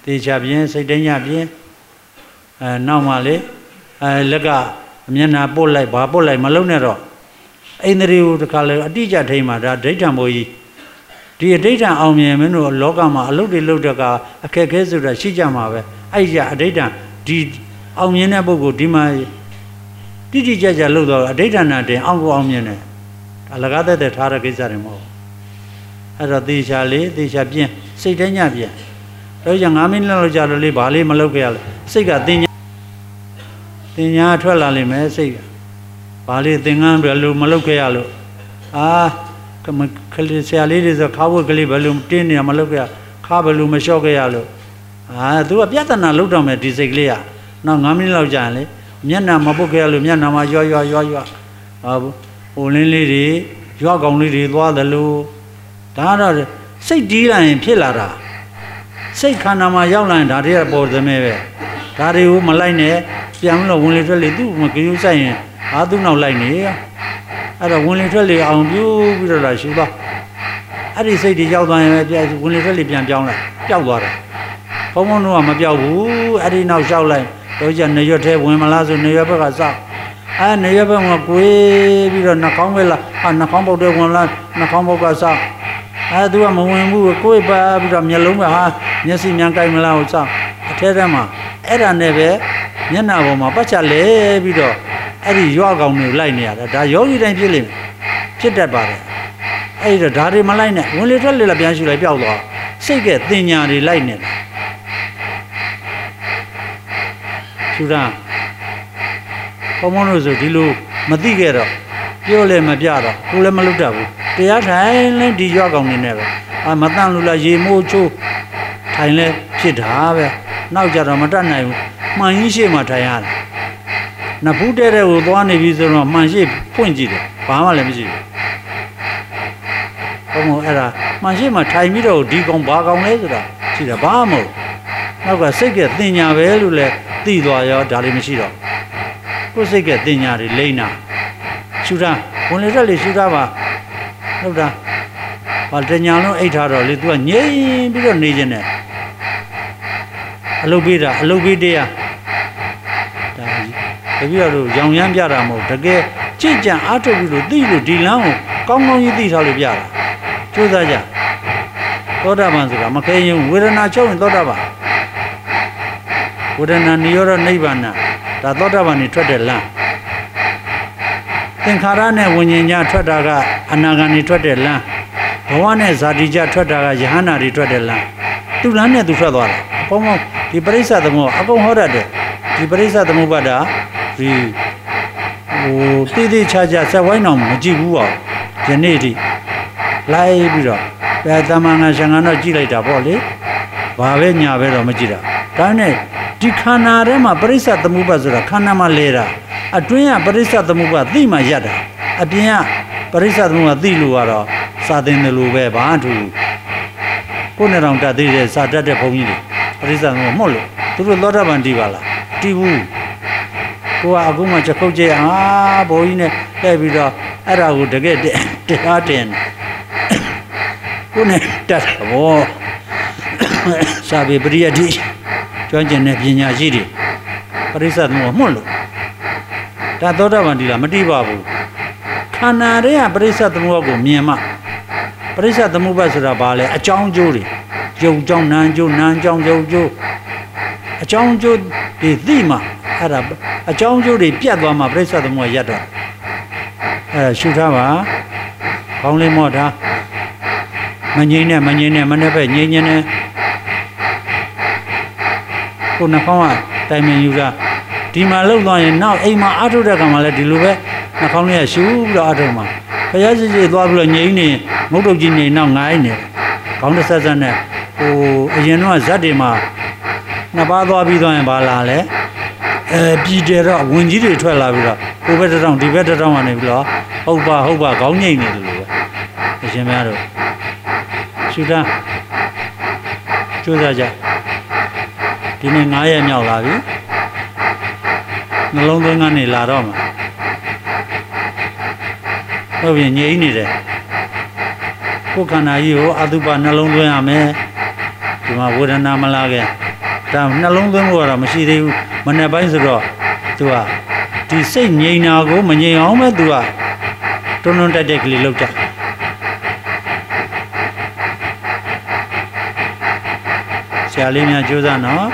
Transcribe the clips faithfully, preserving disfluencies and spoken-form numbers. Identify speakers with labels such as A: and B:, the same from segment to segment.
A: တေချာပြင်းစိတ်တိုင်းညပြင်းအဲနောက်မှလေအဲလက်ကမျက်နှာပုတ်လိုက်ဘာပုတ်လိုက်မလုံးနဲ့တော့အိန္ဒြေကိုတခါလေအတိအကျထိမှဒါဒိဋ္ဌံဘိုးကြီးဒီအဋိဋ္ဌံအောင်မြင်မင်းတို့လောကမှာအလုတ်တွေလုတ်တဲ့ကအခက်ခဲဆိုတာရှိကြမှာပဲအဲ့ဒီအဋိဋ္ဌံဒီအောင်မြင်တဲ့ပုဂ္ဂိုလ်ဒီမှာတိတိကျကျလုတ်တော့အဋိဋ္ဌံနဲ့တင်အောင်ကိုအောင်မြင်တယ်အလကားသက်သက်ထားတဲ့ကိစ္စတွေမဟုတ်အဲ့တော့သေချာလေးသေချာပြင်းစိတ်တိုင်းညပြင်းတော့ကျငါးမိနစ်လောက်ကြာလို့လေးဘာလေးမလုတ်ခဲ့ရလဲစိတ်ကတင်ညာတင်ညာထွက်လာလိမ့်မယ်စိတ်ကဘာလေးသင်္ကန်းဘယ်လိုမလုတ်ခဲ့ရလို့အာခလေးဆရာလေးတွေဆိုခါဝတ်ကလေးဘယ်လိုတင်းနေမလုတ်ခဲ့ရခါဘယ်လိုမလျှော့ခဲ့ရလို့အာသူကပြဿနာလုတ်တော့မယ်ဒီစိတ်ကလေးကနောက်ငါးမိနစ်လောက်ကြာရင်လေမျက်နှာမပုတ်ခဲ့ရလို့မျက်နှာမှာရွရွရွရွဟာဟိုလင်းလေးတွေရွကောင်လေးတွေသွားတယ်လို့ဒါတော့စိတ်တီးလိုက်ရင်ဖြစ်လာတာစိတ်ခန္ဓာမှာရောက်လာရင်ဒါတွေကပေါ်သမဲပဲဒါတွေကိုမလိုက်နဲ့ပြန်လို့ဝင်လေထွက်လေသူ့မကြိုးဆိုင်ရင်အာသူ့နောက်လိုက်နေအဲ့တော့ဝင်လေထွက်လေအောင်ပြိုးပြီးတော့လာရှူသွားအဲ့ဒီစိတ်တွေရောက်သွားရင်ပဲဝင်လေထွက်လေပြန်ပြောင်းလိုက်ပျောက်သွားတယ်ဘုံဘုံတို့ကမပျောက်ဘူးအဲ့ဒီနောက်လျှောက်လိုက်တော့ကျနေရွက်ထဲဝင်မလားဆိုနေရွက်ဘက်ကစအဲနေရွက်ဘက်ကကိုေးပြီးတော့နှာခေါင်းပဲလားဟာနှာခေါင်းပုတ်တဲ့ဝင်လားနှာခေါင်းပုတ်ကစအဲသူကမဝင်ဘူးကိုယ်ပါပြီးတော့မျက်လုံးကဟာမျက်စိမြန်ကြိုက်မလားဟိုစအထဲထဲမှာအဲ့ဒါနဲ့ပဲမျက်နှာပေါ်မှာပတ်ချလဲပြီးတော့အဲ့ဒီရွာကောင်တွေလိုက်နေရတာဒါယောဂီတိုင်းဖြစ်လိမ့်မယ်ဖြစ်တတ်ပါတယ်အဲ့ဒီတော့ဒါတွေမလိုက်နဲ့ဝင်လေထွက်လေလည်းပြန်ရှူလိုက်ပျောက်သွားစိတ်ကတင်ညာတွေလိုက်နေတာရှူတာဘုံဘုံလို့ဆိုဒီလိုမသိခဲ့တော့ပြောလဲမပြတော့ကိုလည်းမလုပ်တတ်ဘူးတရားထိုင်လဲဒီရွာကောင်နေနဲ့ပဲအာမတန့်လို့လားရေမိုးချိုးထိုင်လဲဖြစ်တာပဲနောက်ကြတော့မတတ်နိုင်ဘူးမှန်ကြီးရှိမှထိုင်ရတယ်နဖူးတဲတဲ့ကိုသွားနေပြီဆိုတော့မှန်ရှိဖွင့်ကြည့်တယ်ဘာမှလည်းမရှိဘူးဘုံဘုံအဲ့ဒါမှန်ရှိမှထိုင်ပြီးတော့ဒီကောင်ဘာကောင်လဲဆိုတာရှိတာဘာမှမဟုတ်နောက်ကစိတ်ကတင်ညာပဲလို့လဲသိသွားရောဒါလည်းမရှိတော့ကိုယ်စိတ်ကတင်ညာတွေလိမ့်နာရှူတာဝင်လေတက်လေရှူတာပါဟုတ်တာဘာတညာလုံးအိတ်ထားတော့လေ तू ကငြိမ်ပြီးတော့နေခြင်းနဲ့အလုပ်ပေးတာအလုပ်ပေးတရားဒါတပည့်တော်တို့ရောင်ရမ်းပြတာမဟုတ်တကယ်ကြည်ကြံအားထုတ်ပြီးလို့သိလို့ဒီလမ်းကိုကောင်းကောင်းကြီးသိထားလို့ပြတာကျိုးစားကြသောတာပန်ဆိုတာမခဲရင်ဝေဒနာချုပ်ရင်သောတာပန်ဝေဒနာနိရောဓနိဗ္ဗာန်ဒါသောတာပန်နေထွက်တဲ့လမ်းသင်္ခါရနဲ့ဝิญဉာဏ်ထွက်တာကအနာဂါနေထွက်တဲ့လမ်းဘဝနဲ့ဇာတိကြထွက်တာကယဟန္တာတွေထွက်တဲ့လမ်းသူ့လမ်းနဲ့သူထွက်သွားတာအပေါင်းပေါင်းဒီပရိစ္ဆသမုပ္ပါအကုန်ဟောတတ်တယ်ဒီပရိစ္ဆသမုပ္ပါဒဒီဟိုတိတိချာချာဆက်ဝိုင်းအောင်မကြည့်ဘူးပါယနေ့ထိလိုက်ပြီးတော့ဘယ်သမန်ငါရှင်ကတော့ကြည့်လိုက်တာပေါ့လေဘာပဲညာပဲတော့မကြည့်တာဒါနဲ့ဒီခန္ဓာထဲမှာပရိစ္ဆသမုပ္ပါဆိုတာခန္ဓာမှာလဲတာအတွင်းကပရိစ္ဆသမုပ္ပါသိမှရတာအပြင်ကပရိစ္ဆသမုပ္ပါသိလို့ကတော့စာသင်တယ်လို့ပဲဘာမှထူကိုယ်နဲ့တောင်တတ်သေးတယ်စာတတ်တဲ့ဘုန်းကြီးတွေပရိစ္ဆသမုပ္ပါမဟုတ်လို့သူတို့သောတာပန်တည်ပါလားတည်ဘူးကိုကအခုမှချက်ခုတ်ကြအာဘိုးကြီးနဲ့တဲ့ပြီးတော့အဲ့ဒါကိုတကယ်တရားတင်ကိုနဲ့တတ်ဘောစာပေပရိယတ်တိကျွမ်းကျင်တဲ့ပညာရှိတွေပရိစ္ဆသမုပ္ပါမဟုတ်လို့ဒါသောတာပန်တည်လားမတည်ပါဘူးခန္ဓာတွေကပရိစ္ဆသမုပ္ပါကိုမြင်မှပရိစ္ဆသမုပ္ပါဆိုတာဘာလဲအကြောင်းကျိုးတွေယုံကြောင်းနာကျိုးနာကြောင်းယုံကျိုးအကြောင်းကျိုးတွေသိမှအဲ့ဒါအကြောင်းကျိုးတွေပြတ်သွားမှပရိစ္ဆသမုပ္ပါရပ်တော့အဲ့ရှုထားပါခေါင်းလေးမော့ထားမငြိမ့်နဲ့မငြိမ့်နဲ့မနဲ့ပဲငြိမ့်ငြိမ့်နဲ့ကိုနှာခေါင်းကတိုင်ပင်ယူတာဒီမှာလှုပ်သွားရင်နောက်အိမ်မှာအားထုတ်တဲ့ကံမှာလည်းဒီလိုပဲနှာခေါင်းလေးကရှူပြီးတော့အားထုတ်မှာခရစစ်စစ်သွားပြီးတော့ငြိမ့်နေမုတ်တုတ်ကြီးနေနောက်ငိုင်းနေခေါင်းတစ်ဆက်ဆက်နဲ့ဟိုအရင်တော့ဇက်တွေမှာနှစ်ပါးသွားပြီးသွားရင်ဘာလာလဲအဲပြည်တယ်တော့ဝင်ကြီးတွေထွက်လာပြီးတော့ကိုဘက်တစ်တောင်ဒီဘက်တစ်တောင်ကနေပြီးတော့ဟုတ်ပါဟုတ်ပါခေါင်းငိမ့်နေတယ်လို့ပဲအရှင်များတို့ရှူတာကျိုးစားကြဒီနေ့nineရက်မြောက်လာပြီနှလုံးသွင်းကနေလာတော့မှာဟုတ်ပြီငြိမ့်နေတယ်ကိုယ်ခန္ဓာကြီးကိုအတုပနှလုံးသွင်းရမယ်ဒီမှာဝေဒနာမလာခင်ဒါနှလုံးသွင်းဖို့ကတော့မရှိသေးဘူးမနေ့ပိုင်းဆိုတော့သူကဒီစိတ်ငြိမ်တာကိုမငြိမ်အောင်ပဲသူကတွန်းတွန်းတက်တက်ကလေးလောက်ကြဆရာလေးများကြိုးစားနော်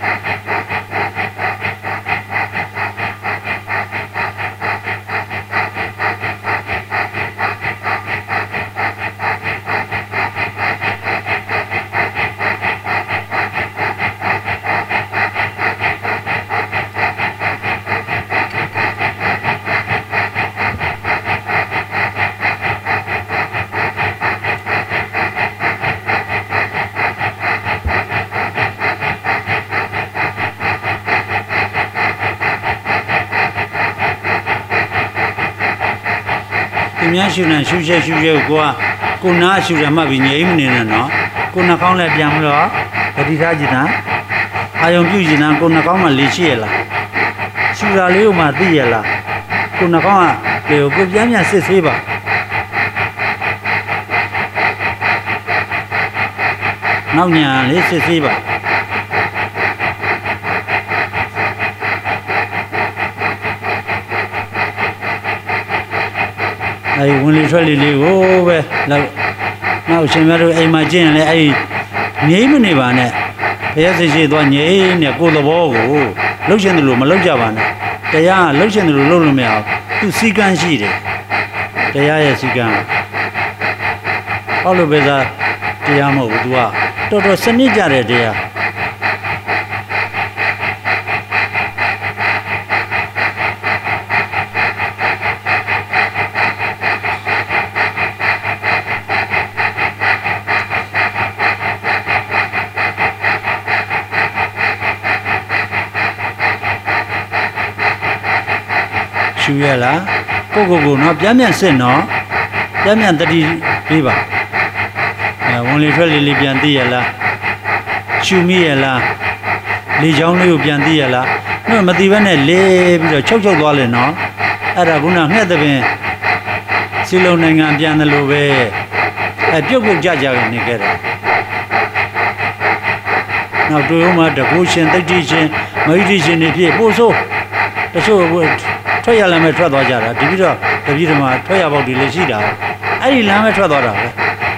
A: သူများရှူနေရှူချက်ရှူချက်ကိုကကိုနားရှူတယ်မှတ်ပြီးငြိမ်မနေနဲ့နော်ကိုနှာခေါင်းလည်းပြန်ပြီးတော့ပတိထားကြည့်တာအာယုံပြုကြည့်တာကိုနှာခေါင်းမှာလေရှိရလားရှူတာလေးကိုမှသိရလားကိုနှာခေါင်းကလေကိုပြန်ပြန်စစ်ဆေးပါနောက်ညာလေးစစ်ဆေးပါအဲဝင်လေထွက်လေလေးကိုပဲနောက်နောက်ရှင်များတို့အိမ်မှာကျင့်ရင်လည်းအဲငြိမ်းမနေပါနဲ့ဘုရားစိတ်ရှိသွားငြိမ်းနေကိုယ်သဘောကိုလှုပ်ရှင်တယ်လို့မလှုပ်ကြပါနဲ့တရားလှုပ်ရှင်တယ်လို့လှုပ်လို့မရဘူးသူစီကံရှိတယ်တရားရဲ့စီကံဟောလို့ပဲသာတရားမဟုတ်ဘူး तू ကတော်တော်စနစ်ကြတဲ့တရားရှူရလားကိုကိုကိုနော်ပြန်ပြန်စစ်နော်ပြန်ပြန်တတိပေးပါအဲဝင်လေထွက်လေလေးပြန်သိရလားရှူမိရလားလေချောင်းလေးကိုပြန်သိရလားနော်မသိဘဲနဲ့လေးပြီးတော့ချုပ်ချုပ်သွားလေနော်အဲ့ဒါကငှက်တဲ့ပင်စီလုံးနိုင်ငံပြန်တယ်လို့ပဲအဲပြုတ်ပြုတ်ကြကြနေခဲ့တယ်နောက်တွေ့ဦးမှာတကူရှင်တိတ်တိရှင်မဟိတိရှင်တွေဖြစ်ပို့ဆိုးတချို့ထွက်ရလမ်းမဲ့ထွက်သွားကြတာဒီပြီးတော့တပည့်တော်မှာထွက်ရပေါက်တွေလည်းရှိတာအဲ့ဒီလမ်းမဲ့ထွက်သွားတာပဲ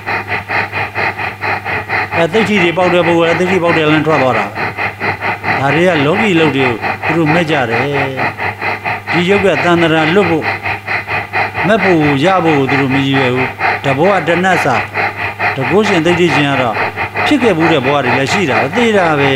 A: အဲသိတိတွေပေါက်တဲ့ဘုရားသိတိပေါက်တဲ့လမ်းထွက်သွားတာဒါတွေကလောကီလုတ်တွေကိုသူတို့မဲ့ကြတယ်ဒီရုပ်ကတန်တရာလွတ်ဖို့မဲ့ဖို့ရဖို့သူတို့မရည်ရွယ်ဘူးတဘောကတနတ်စာတကုရှင်သိတိရှင်ကတော့ဖြစ်ခဲ့ဘူးတဲ့ဘဝတွေလည်းရှိတာသိတာပဲ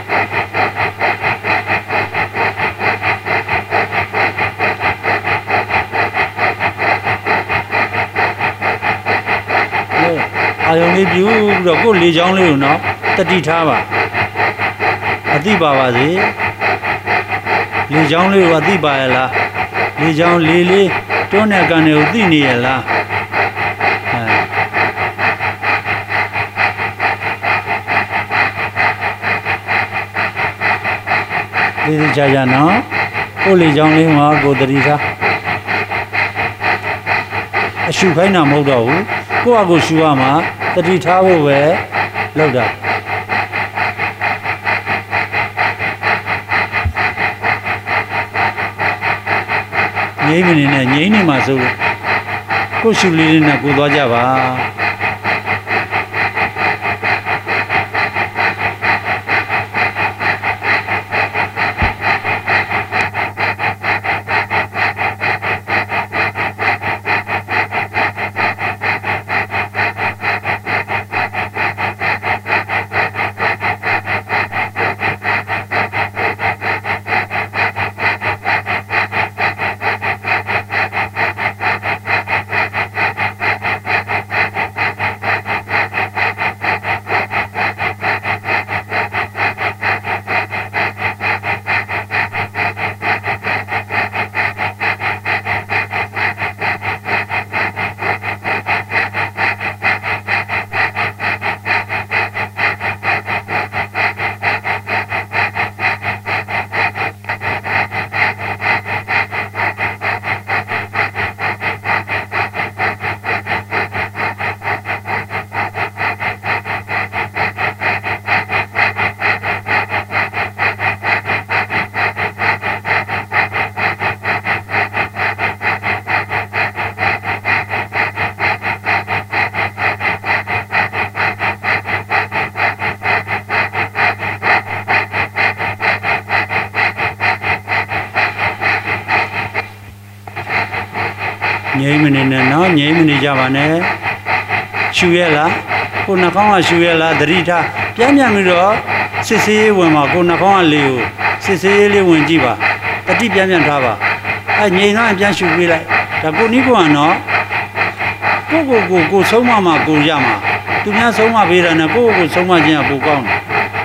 A: အာယုံလေးပြူပြီးတော့ကိုယ်လေချောင်းလေးကိုနော်တတိထားပါအသိပါပါစေလေချောင်းလေးကိုအသိပါရလားလေချောင်းလေးလေးတွန်းတဲ့ကန်တွေကိုသိနေရလားအဲဒီကြကြနော်ကိုယ်လေချောင်းလေးမှာကိုယ်တတိထားအရှုခိုင်းတာမဟုတ်တော့ဘူးကိုယ့်အကိုရှူရမှာတတိထားဖို့ပဲလောက်တာငြိမ်းမနေနဲ့ငြိမ်းနေမှာဆိုကိုယ့်ရှူလေးလေးနဲ့ကိုသွားကြပါငြိမ်းမနေနဲ့နော်ငြိမ်းမနေကြပါနဲ့ရှူရလားကိုနှာခေါင်းကရှူရလားသတိထားပြန်ပြန်ပြီးတော့စစ်ဆေးဝင်ပါကိုနှာခေါင်းကလေးကိုစစ်ဆေးလေးဝင်ကြည့်ပါတတိပြန်ပြန်ထားပါအဲငြိမ်းတော့ပြန်ရှူပေးလိုက်ဒါကိုနီးကွာနော်ကိုကိုကိုကိုဆုံးမမှာကိုရမှာသူများဆုံးမပေးတာနဲ့ကိုကိုကိုဆုံးမခြင်းကပိုကောင်းတယ်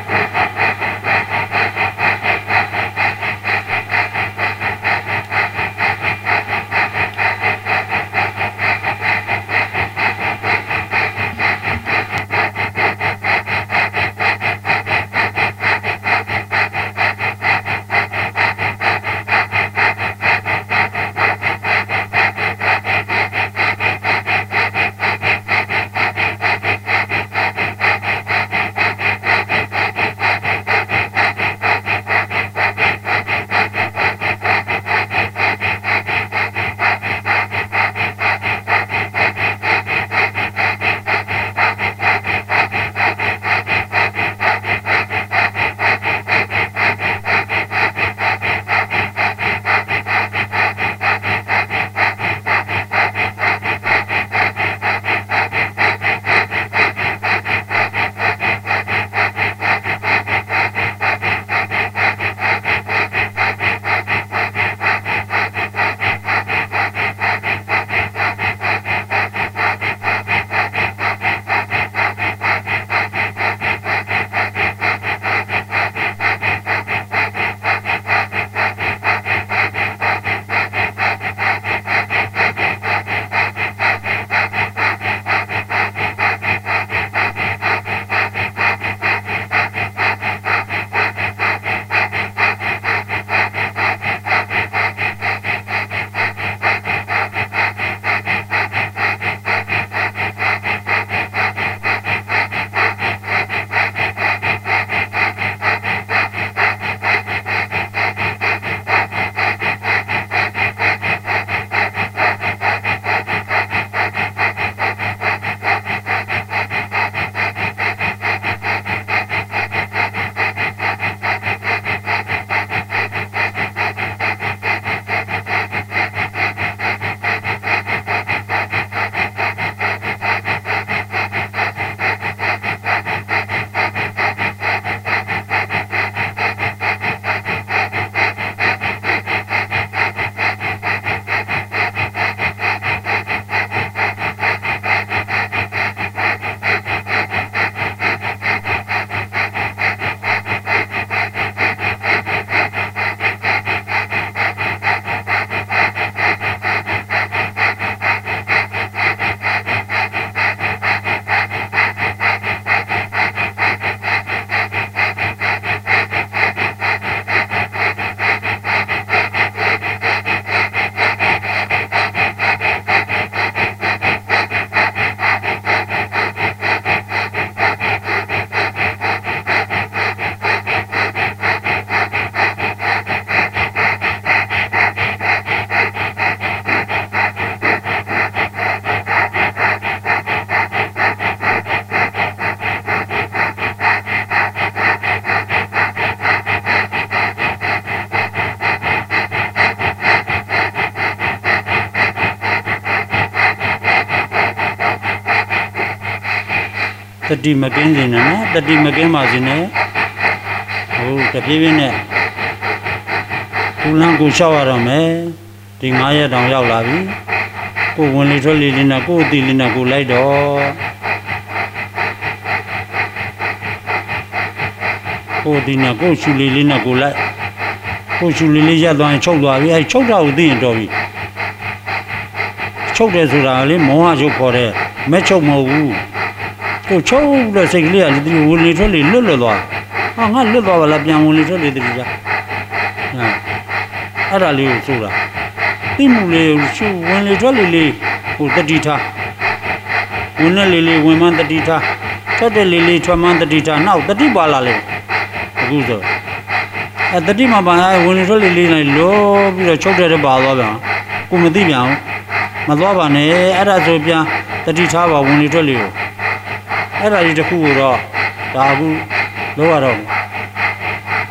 A: တတိမကင်းစင်နဲ့နော်တတိမကင်းပါစေနဲ့ဟုတ်တပြေးပြေးနဲ့ကိုလန်းကိုလျှောက်ရတော့မယ်ဒီငါးရက်တောင်ရောက်လာပြီကိုဝင်လေထွက်လေလေးနဲ့ကိုအတီလေးနဲ့ကိုလိုက်တော့ကိုဒီနဲ့ကိုရှူလေးလေးနဲ့ကိုလိုက်ကိုရှူလေးလေးရက်သွားရင်ချုပ်သွားပြီအဲချုပ်တာကိုသိရင်တော်ပြီချုပ်တယ်ဆိုတာလေမောဟချုပ်ခေါ်တဲ့မဲ့ချုပ်မဟုတ်ဘူးကိုချုပ်တဲ့စိတ်ကလေးကလေဒီဝင်လေထွက်လေလွတ်လွတ်သွားဟာငါလွတ်သွားပါလားပြန်ဝင်လေထွက်လေတတိကြဟာအဲ့ဒါလေးကိုဆိုတာသိမှုလေးကိုရှူဝင်လေထွက်လေလေးကိုတတိထားဝင်လေလေးလေးဝင်မှန်းတတိထားထွက်တဲ့လေးလေးထွက်မှန်းတတိထားနောက်တတိပါလာလေအခုဆိုအဲတတိမှာပါဝင်လေထွက်လေလေးနဲ့လောပြီးတော့ချုပ်တဲ့ပါသွားပြန်ကိုမသိပြန်ဘူးမသွားပါနဲ့အဲ့ဒါဆိုပြန်တတိထားပါဝင်လေထွက်လေကိုအဲ့ဒါကြီးတစ်ခုကိုတော့ဒါအခုလောက်ရတော့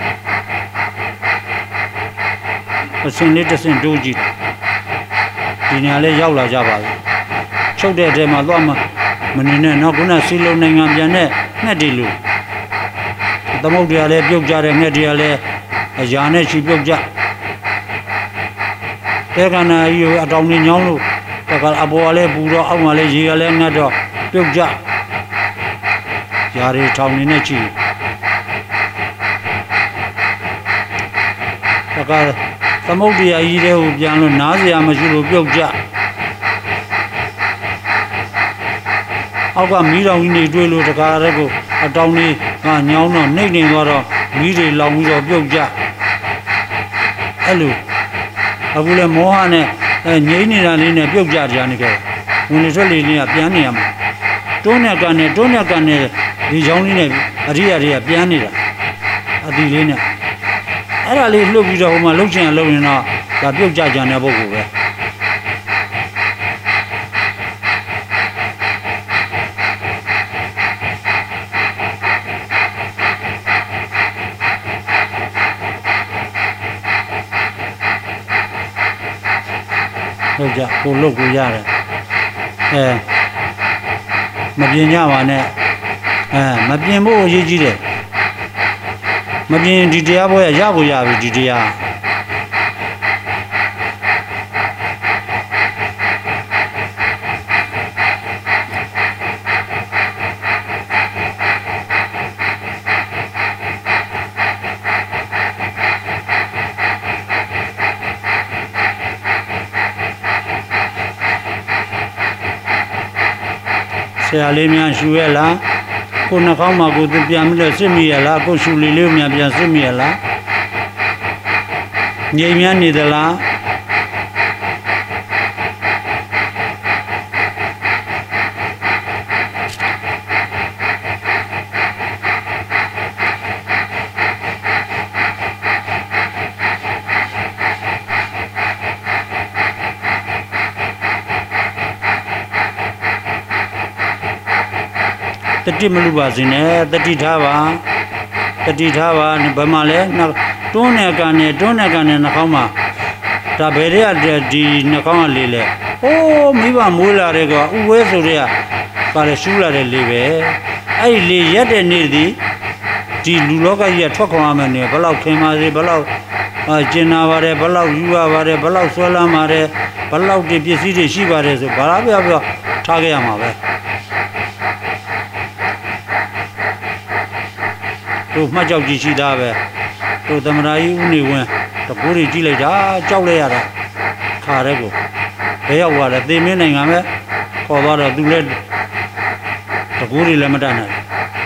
A: အစင်းလေးတစ်စင်းတိုးကြည့်ဒီဒီနေရာလေးရောက်လာကြပါပြီချုပ်တဲ့အထဲမှာသွားမမနေနဲ့နော်ခုနစီလုံးနိုင်ငံပြန်တဲ့ငှက်တွေလူသမုတ်တရားလည်းပြုတ်ကြတယ်ငှက်တရားလည်းအရာနဲ့ချီပြုတ်ကြတဲကနာကြီးအတောင်ကြီးညောင်းလို့တကအပေါ်ကလည်းပူတော့အောက်မှာလည်းရေကလည်းငတ်တော့ပြုတ်ကြရာတွေထောင်နေနဲ့ချီတကသမုတ်တရားကြီးတဲ့ကိုပြန်လို့နားစရာမရှိလို့ပြုတ်ကြအောက်ကမီးတောင်ကြီးနေတွေ့လို့တကားရက်ကိုအတောင်ကြီးကညောင်းတော့နှိမ့်နေသွားတော့မီးတွေလောင်ပြီးတော့ပြုတ်ကြအဲ့လိုအခုလည်းမောဟနဲ့ငိမ့်နေတာလေးနဲ့ပြုတ်ကြကြနေကြဝင်လေထွက်လေလေးကပြန်နေရမှာတွန်းနဲ့ကန်နဲ့တွန်းနဲ့ကန်နဲ့ဒီချောင်းလေးနဲ့အရိယာတွေကပြန်နေတာအတီလေးနဲ့အဲ့ဒါလေးလှုပ်ပြီးတော့ဟိုမှာလှုပ်ချင်လှုပ်ရင်တော့ဒါပြုတ်ကြကြတဲ့ပုဂ္ဂိုလ်ပဲဟုတ်ကြကိုလုတ်ကိုရတယ်အဲမပြင်းကြပါနဲ့အဲမပြင်းဖို့အရေးကြီးတယ်မပြင်းဒီတရားပွဲရဖို့ရပြီဒီတရားဆရာလေးများရှူရလားကိုနှာခေါင်းမှာကိုသူပြန်ပြီးတော့စစ်မိရလားကိုရှူလေးလေးများပြန်စစ်မိရလားငြိမ်များနေသလားတတိမလူပါစေနဲ့တတိထားပါတတိထားပါဘယ်မှာလဲတွန်းနေကန်နေတွန်းနေကန်နေနှာခေါင်းမှာဒါဘယ်တွေကဒီနှာခေါင်းကလေးလဲဟိုးမိဘမိုးလာတဲ့ကဥဝဲဆိုတဲ့ကပါလေရှူးလာတဲ့လေးပဲအဲ့ဒီလေးရက်တဲ့နေ့ဒီဒီလူလောကကြီးကထွက်ခွာမှနေဘလောက်ခင်ပါစေဘလောက်ကျင်နာပါတယ်ဘလောက်ယူရပါတယ်ဘလောက်ဆွဲလန်းပါတယ်ဘလောက်ဒီပစ္စည်းတွေရှိပါတယ်ဆိုဘာသာပြပြထားခဲ့ရမှာပဲတို့မှတ်ကြောက်ကြည့်ရှိသားပဲတို့သမရာကြီးဦးနေဝင်းတကူတွေကြည့်လိုက်တာကြောက်လိုက်ရတာခါတဲ့ကိုဘယ်ရောက်သွားလဲသေမင်းနိုင်ငံပဲခေါ်သွားတော့သူလည်းတကူတွေလည်းမတတ်နိုင်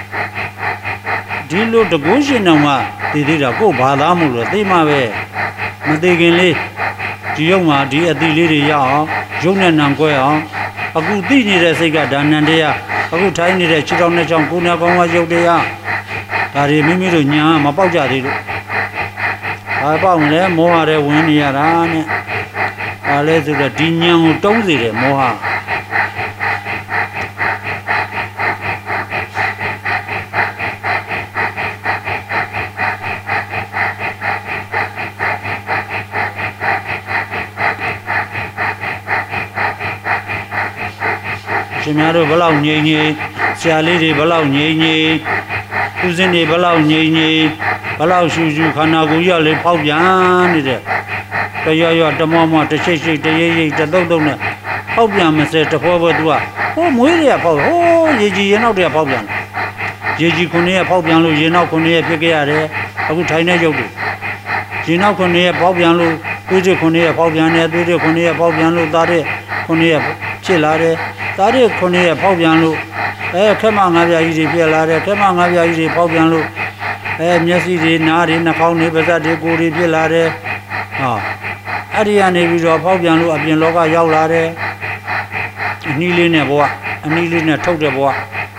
A: ဒီလိုတကူရှင်တော်မှတည်သေးတာကို့ဘာသာမို့လို့သိမှပဲမသိခင်လေးဒီရုံမှာဒီအတိလေးတွေရအောင်ရုံနဲ့နံကွဲအောင်အခုသိနေတဲ့စိတ်ကဒါနန္တရားအခုထိုင်းနေတဲ့ခြေထောက်နဲ့ချောင်းကိုယ်နာကောင်းဝရုပ်တရားဒါတွေမိမိတို့ညာမပေါက်ကြသေးလို့ဘာပေါက်လဲမောဟတဲ့ဝင်နေရတာနဲ့ဒါလဲဆိုတော့ဒီညာကိုတုံးစေတယ်မောဟရှင်များတို့ဘလောက်ငြိမ်ငြိမ်ဆရာလေးတွေဘလောက်ငြိမ်ငြိမ်ဦးစင်းတွေဘလောက်ငြိမ်ငြိမ်ဘလောက်ရှူရှူခန္ဓာကိုယ်ရလေးဖောက်ပြန်နေတဲ့တရရတမောမောတချိတ်ချိတ်တရိပ်ရိပ်တတုတ်တုတ်နဲ့ဖောက်ပြန်မစဲတဖွဲဖွဲသူကဟိုးမွေးတွေကဖောက်ဟိုးရေကြီးရေနောက်တွေကဖောက်ပြန်ရေကြီးခုနှစ်ရက်ဖောက်ပြန်လို့ရေနောက်ခုနှစ်ရက်ဖြစ်ခဲ့ရတယ်အခုထိုင်နေရုပ်တွေရေနောက်ခုနှစ်ရက်ဖောက်ပြန်လို့သွေးတွေခုနှစ်ရက်ဖောက်ပြန်တယ်သွေးတွေခုနှစ်ရက်ဖောက်ပြန်လို့သားတွေခုနှစ်ရက်ဖြစ်လာတယ်သားတွေခုနှစ်ရက်ဖောက်ပြန်လို့အဲခက်မငါးပြားကြီးတွေပြက်လာတယ်ခက်မငါးပြားကြီးတွေဖောက်ပြန်လို့အဲမျက်စိတွေနားတွေနှာခေါင်းတွေပါးစပ်တွေကိုယ်တွေပြက်လာတယ်ဟာအဲ့ဒီကနေပြီးတော့ဖောက်ပြန်လို့အပြင်လောကရောက်လာတယ်အနည်းလေးနဲ့ဘဝအနည်းလေးနဲ့ထုတ်တဲ့ဘဝ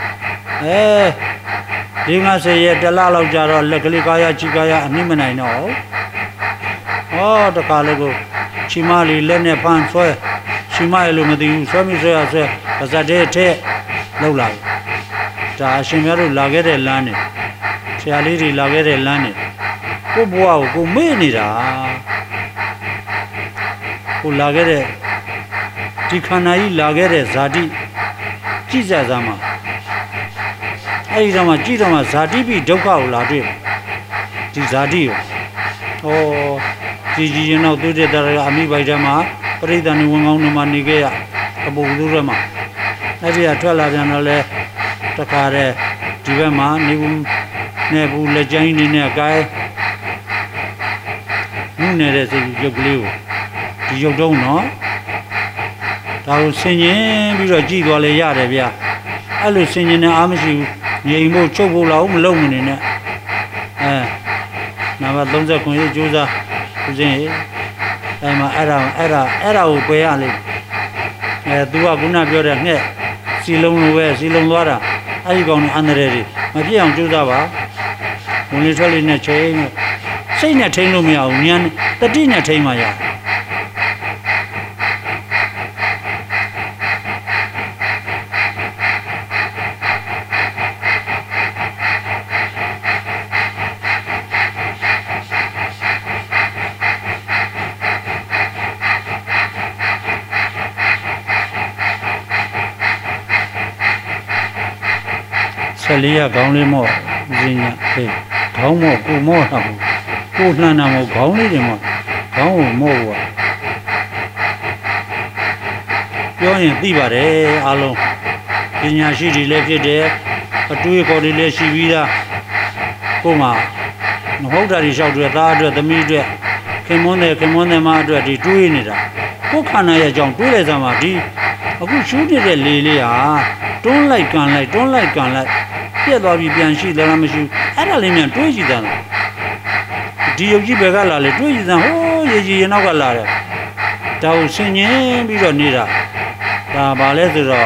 A: အဲဒီငါးဆယ်ရက်တလလောက်ကြာတော့လက်ကလေးကာယချိကာယအနှိမနိုင်တော့ဟောတခါလေးကိုချီမလေးလက်နဲ့ဖမ်းဆွဲချီမရလို့မသိဘူးဆွဲမိဆွဲရဆွဲပါးစပ်တဲ့ထက်လောက်လာဒါအရှင်များတို့လာခဲ့တဲ့လမ်းနေဆရာလေးတွေလာခဲ့တဲ့လမ်းနေကိုဘဝကိုကိုမေ့နေတာကိုလာခဲ့တဲ့ဒီခန္ဓာကြီးလာခဲ့တဲ့ဇာတိကြည်စရာမှာအဲ့ဒီတော့မှကြည်တော့မှဇာတိပြီးဒုက္ခကိုလာတွေ့ဒီဇာတိကိုဟောကြည်ကြည်ရင်တော့သူတဲ့တရားအမိပိုက်ထဲမှာပရိသတ်နေဝင်ကောင်းနေမှနေခဲ့ရအပူသူတွေမှာအဲ့ဒီကထွက်လာပြန်တော့လဲတခါတည်းဒီဘက်မှာနေဘူးနေဘူးလက်ကျိုင်းနေနဲ့ကိုင်းနုနေတဲ့စိတ်ရုပ်ကလေးကိုဒီရုပ်တုံးနော်ဒါကိုဆင်ញင်ပြီးတော့ကြည့်သွားလေရတယ်ဗျအဲ့လိုဆင်ញင်နေအားမရှိဘူးငြိမ်ဖို့ချုပ်ဖို့လောက်မလုံးမနေနဲ့အဲနံပါတ်သုံးဆယ်ခုရေးကြိုးစားဦးစင်းရေအဲ့မှာအဲ့ဒါအဲ့ဒါအဲ့ဒါကိုပွဲရလိမ့်အဲသူကခုနပြောတဲ့ငှက်စီလုံးလိုပဲစီလုံးသွားတာအဲ့ဒီကောင်နဲ့အန္တရာယ်တွေမပြည့်အောင်ကြိုးစားပါဝင်လေထွက်လေနဲ့ချိန်စိတ်နဲ့ထိန်းလို့မရဘူးဉာဏ်တတိနဲ့ထိန်းမှရဆယ်လေးရခေါင်းလေးမော့ရင်းညာဟေးခေါင်းမော့ကိုမော့တာကိုလှမ်းတာမို့ခေါင်းလေးတွေမော့ခေါင်းကိုမော့ပါပြောရင်သိပါတယ်အားလုံးပညာရှိတွေလည်းဖြစ်တယ်အတွေးခေါ်တွေလည်းရှိပြီးသားကိုမှမဟုတ်တာတွေလျှောက်တွေ့သားအတွက်သမီးအတွက်ခင်မွန်းတယ်ခင်မွန်းတယ်မအတွက်ဒီတွေးနေတာကိုခန္ဓာရဲ့အကြောင်းတွေးလိုက်စမ်းပါဒီအခုရှူးနေတဲ့လေလေးဟာတွန်းလိုက်ကန်လိုက်တွန်းလိုက်ကန်လိုက်ပြက်သွားပြီးပြန်ရှိတယ်လားမရှိဘူးအဲ့ဒါလေးမြန်တွေးကြည့်တယ်ဒီယုတ်ကြီးဘယ်ကလာလဲတွေးကြည့်စမ်းဟိုးရေကြီးရနောက်ကလာတယ်ဒါကိုဆင်ញင်ပြီးတော့နေတာဒါဘာလဲဆိုတော့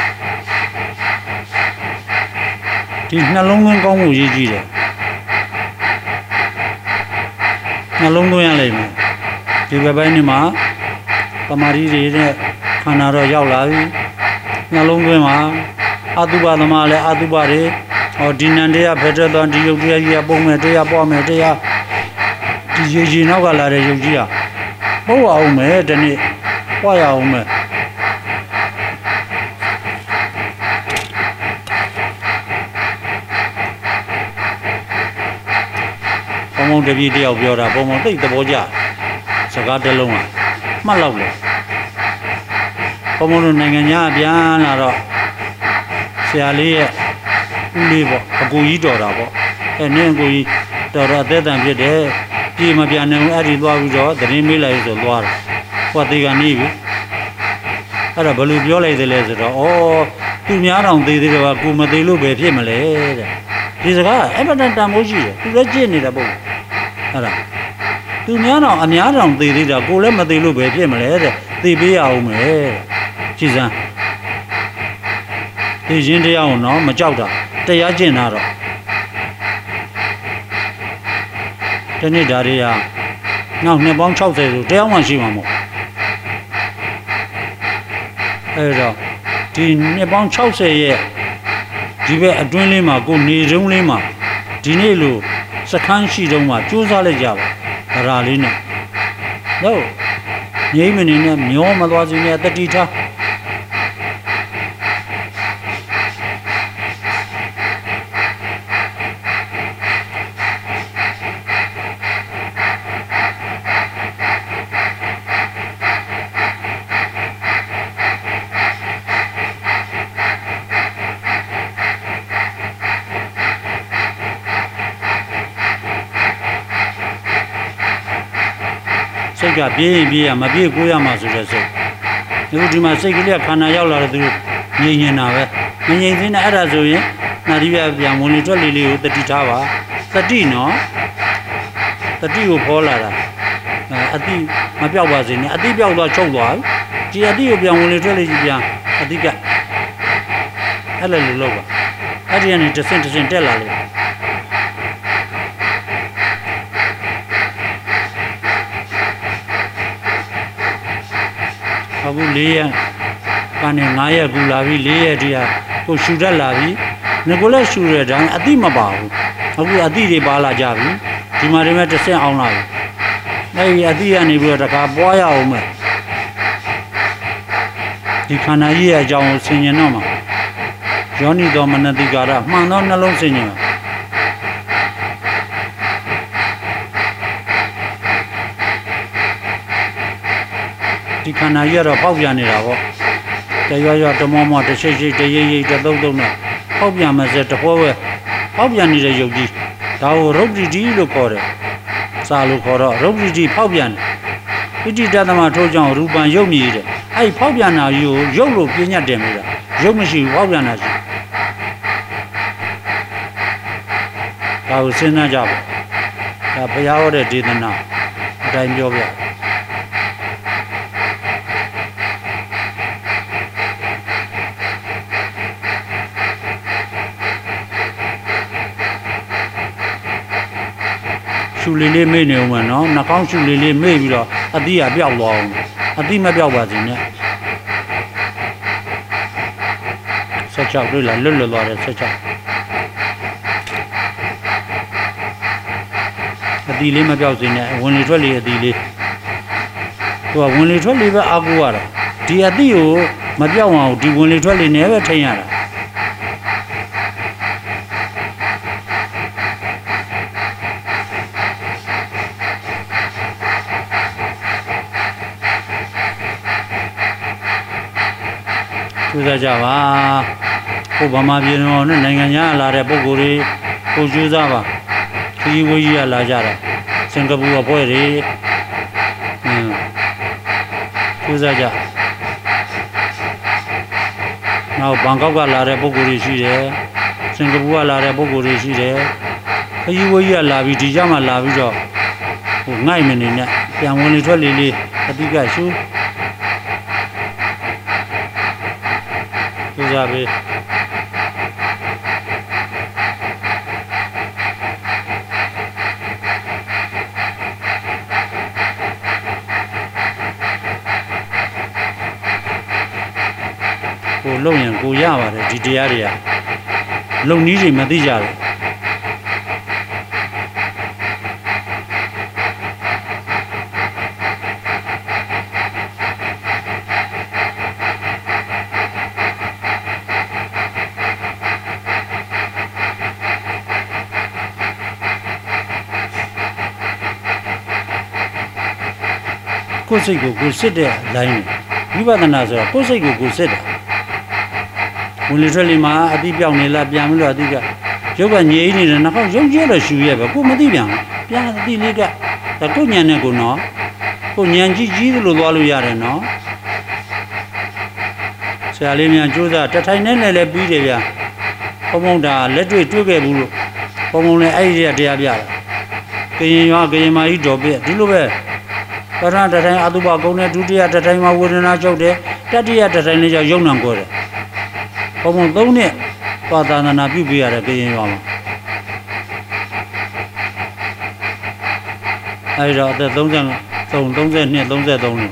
A: ဒီနှလုံးသွင်းကောင်းမှုရေးကြည့်တယ်နှလုံးသွင်းရလိမ့်မယ်ဒီဘက်ပိုင်းนี่မှာတမာရီတွေနဲ့ခန္ဓာတော့ရောက်လာပြီနှလုံးသွင်းမှာအတုပသမားလည်းအတုပတွေဟောဒီနန္တရားဖက်တဲ့တော့ဒီယုတ်တရားကြီးကပုံမဲ့တရားပွားမယ်တရားဒီရေကြီးနောက်ကလာတဲ့ယုတ်ကြီးကပို့အောင်မယ်ဒီနေ့ပွားရအောင်မယ်ပုံပုံတပြည့်တယောက်ပြောတာပုံပုံသိသဘောကျစကားတစ်လုံးကမှတ်လောက်လေပုံပုံတို့နိုင်ငံညာပြန်လာတော့ဆရာလေးရဲ့ဦးလေးပေါ့အကူကြီးတော်တာပေါ့အဲနင်းအကူကြီးတော်တော့အသက်တန်ဖြစ်တယ်ပြေမပြန်နိုင်ဘူးအဲ့ဒီသွားပြီးတော့သတင်းမေးလိုက်ဆိုသွားတာဟောသေးကနေပြီအဲ့ဒါဘယ်လိုပြောလိုက်သလဲဆိုတော့ဩသူများတောင်သေးသေးတယ်ကကိုမသေးလို့ပဲဖြစ်မလဲတဲ့ဒီစကားအမတန်တန်မိုးရှိတယ်သူလည်းကြည့်နေတာပေါ့အဲ့ဒါသူများတောင်အများတောင်သေးသေးတာကိုလည်းမသေးလို့ပဲဖြစ်မလဲတဲ့သိပေးရအောင်မယ်ကြည်စမ်းဒီရင်တရားကိုနော်မကြောက်တာတရားကျင့်တာတော့ဒီနေ့ဓာရီဟာနောက်နှစ်ပေါင်း၆၀ဆိုတရားမှရှိမှာမို့အဲ့တော့ဒီနှစ်ပေါင်း၆၀ရဲ့ဒီဘက်အတွင်းလေးမှာကိုနေတုံးလေးမှာဒီနေ့လိုစခန်းရှိတုံးမှာကြိုးစားလိုက်ကြပါဗရာလေးနဲ့တော့ငြိမ့်မနေနဲ့မျောမသွားစေနဲ့တတိထားစိတ်ကပြေးရင်ပြေးရမပြေးကိုရမှာဆိုတဲ့စိတ်ဒီဒီမှာစိတ်ကလေးကခန္ဓာရောက်လာတဲ့သူငြိမ်နေတာပဲမငြိမ်သေးနဲ့အဲ့ဒါဆိုရင်နာရီပြပြန်ဝင်လေထွက်လေလေးကိုတတိထားပါတတိနော်တတိကိုပေါ်လာတာအတိမပြောက်ပါစေနဲ့အတိပြောက်သွားချုပ်သွားဒီအတိကိုပြန်ဝင်လေထွက်လေကြီးပြန်အတိကအဲ့လိုလိုလုပ်ပါအဲ့ဒီကနေတစ်ဆင့်တစ်ဆင့်တက်လာလေအခုလေးရက်ကနေငါးရက်ကူလာပြီလေးရက်တည်းကိုရှူတတ်လာပြီငကိုလည်းရှူရတဲ့အတိမပါဘူးအခုအတိတွေပါလာကြပြီဒီမှာဒီမဲ့တစ်ဆင့်အောင်လာပြီအဲ့ဒီအတိကနေပြီးတော့တခါပွားရအောင်မယ်ဒီခန္ဓာကြီးရဲ့အကြောင်းကိုဆင်ញင်တော့မှာယောနိတော်မနတိကာရမှန်သောနှလုံးဆင်ញင်ဒီခန္ဓာကြီးကတော့ပေါက်ပြန်နေတာပေါ့တရွရွတမောမောတရှိရှိတရိပ်ရိပ်တသုံးသုံးနဲ့ပေါက်ပြန်မယ်စတပွဲပွဲပေါက်ပြန်နေတဲ့ယုတ်ကြီးဒါကိုရုပ်တိတိလို့ခေါ်တယ်စာလို့ခေါ်တော့ရုပ်တိတိပေါက်ပြန်တယ်ဣတိတသမထိုးကြောင့်ရူပံယုတ်မြည်တယ်အဲ့ဒီပေါက်ပြန်တာကြီးကိုယုတ်လို့ပြညတ်တယ်မိတာယုတ်မရှိဘူးပေါက်ပြန်တာရှိဒါကိုစဉ်းစားကြပါဒါဘုရားဟောတဲ့ဒေသနာအတိုင်းပြောပြရှူလေးလေးမေ့နေဦးမယ်နော်နှာခေါင်းရှူလေးလေးမေ့ပြီးတော့အသီးကပျောက်သွားအောင်အသီးမပျောက်ပါစေနဲ့ဆက်ချောက်တွေ့လားလွတ်လွတ်သွားတယ်ဆက်ချောက်အသီးလေးမပျောက်စေနဲ့ဝင်လေထွက်လေအသီးလေးသူကဝင်လေထွက်လေပဲအားကိုးရတာဒီအသီးကိုမပျောက်အောင်ဒီဝင်လေထွက်လေနဲ့ပဲထိန်းရတာကျူးစားကြပါကိုဗမာပြည်တော်နဲ့နိုင်ငံခြားလာတဲ့ပုဂ္ဂိုလ်တွေကိုကျူးစားပါခီးဝေးကြီးကလာကြတာစင်ကာပူအဖွဲ့တွေအင်းကျူးစားကြနောက်ဘန်ကောက်ကလာတဲ့ပုဂ္ဂိုလ်တွေရှိတယ်စင်ကာပူကလာတဲ့ပုဂ္ဂိုလ်တွေရှိတယ်ခီးဝေးကြီးကလာပြီးဒီကြမှာလာပြီးတော့ဟိုငိုက်မနေနဲ့ပြန်ဝင်လေထွက်လေလေးအတိကရှူကျူးစားပြီကိုလုံရင်ကိုရပါတယ်ဒီတရားတွေကလုံနည်းတွေမသိကြဘူးကိုယ်စိတ်ကိုကိုယ်စစ်တဲ့လိုင်းဝိပဿနာဆိုတော့ကိုယ်စိတ်ကိုကိုယ်စစ်တာဝင်လေထွက်လေမှာအတိပြောင်းနေလားပြန်ပြီးတော့အတိကရုပ်ကငြိမ်းနေတယ်နောက်ရုပ်ကျဲတော့ရှူရဲပဲကိုမသိပြန်ပြန်အတိလေးကဒါကိုညံနဲ့ကိုနော်ကိုညံကြီးကြီးလို့သွားလို့ရတယ်နော်ဆရာလေးများကြိုးစားတထိုင်နဲ့လည်းပြီးတယ်ဗျာဘုံဘုံဒါလက်တွေ့တွေ့ခဲ့ဘူးလို့ဘုံဘုံလည်းအဲ့ဒီတရားပြတာကရင်ရွာကရင်မကြီးတော်ပြဒီလိုပဲပထမတထိုင်အတုပကုံနဲ့ဒုတိယတထိုင်မှာဝေဒနာချုပ်တယ်တတိယတထိုင်လေးကျယုံနံကိုတယ်ဘုံဘုံသုံးနှစ်သွားသာသနာပြုပြရတယ်ကရင်ရွာမှာအဲဒီတော့အသက်သုံးဆသုံးသုံးနှစ်သုံးသုံးနှစ်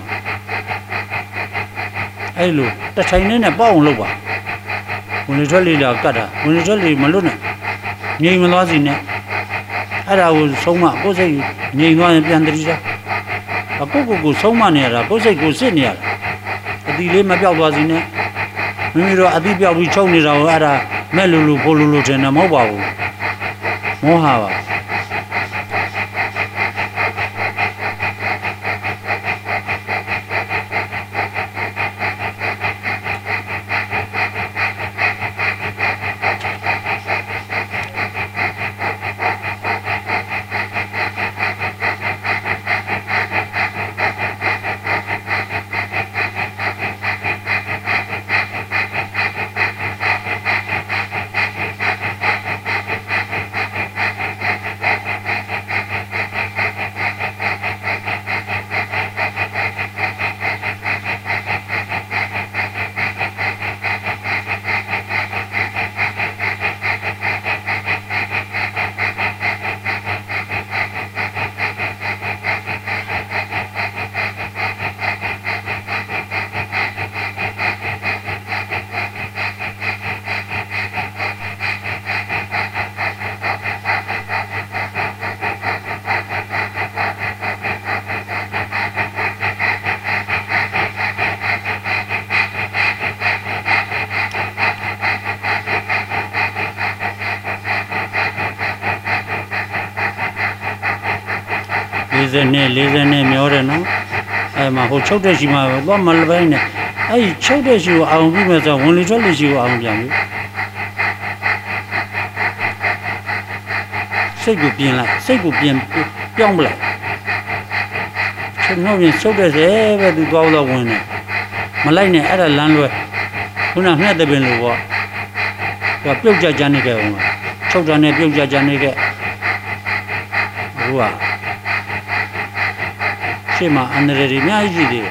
A: အဲ့လိုတထိုင်နဲ့နဲ့ပေါ့အောင်လုပ်ပါဝင်လေထွက်လေလာကတ်တာဝင်လေထွက်လေမလွတ်နဲ့ငြိမ်မသွားစီနဲ့အဲ့ဒါကိုဆုံးမကိုယ်စိတ်ငြိမ်သွားရင်ပြန်တတိတာအကိုကိုကိုဆုံးမနေရတာကိုယ်စိတ်ကိုစစ်နေရတာအတိလေးမပြောက်သွားစီနဲ့မိမိတို့အတိပြောက်ပြီးချုပ်နေတာကိုအဲ့ဒါမဲ့လူလူဖိုးလူလူထင်တယ်မဟုတ်ပါဘူးမောဟပါလေးစက်နဲ့လေးစက်နဲ့မျောတယ်နော်အဲ့မှာဟိုချုပ်တဲ့ရှိမှာတော့မလပိုင်းနဲ့အဲ့ဒီချုပ်တဲ့ရှိကိုအောင်ပြီးမဲ့ဆိုဝင်လေထွက်လေရှိကိုအောင်ပြန်ပြီစိတ်ကိုပြင်လိုက်စိတ်ကိုပြင်ပြောင်းပလိုက်ချုပ်နှောပြင်ချုပ်တဲ့စေပဲသူသွားလို့ဝင်တယ်မလိုက်နဲ့အဲ့ဒါလမ်းလွဲခုနငှက်တဲ့ပင်လို့ပေါ့သူပြုတ်ကြကြနေကြအောင်ချုပ်တာနဲ့ပြုတ်ကြကြနေကြဟိုကရှေ့မှာအန္တရာယ်တွေအများကြီးရှိသေးတယ်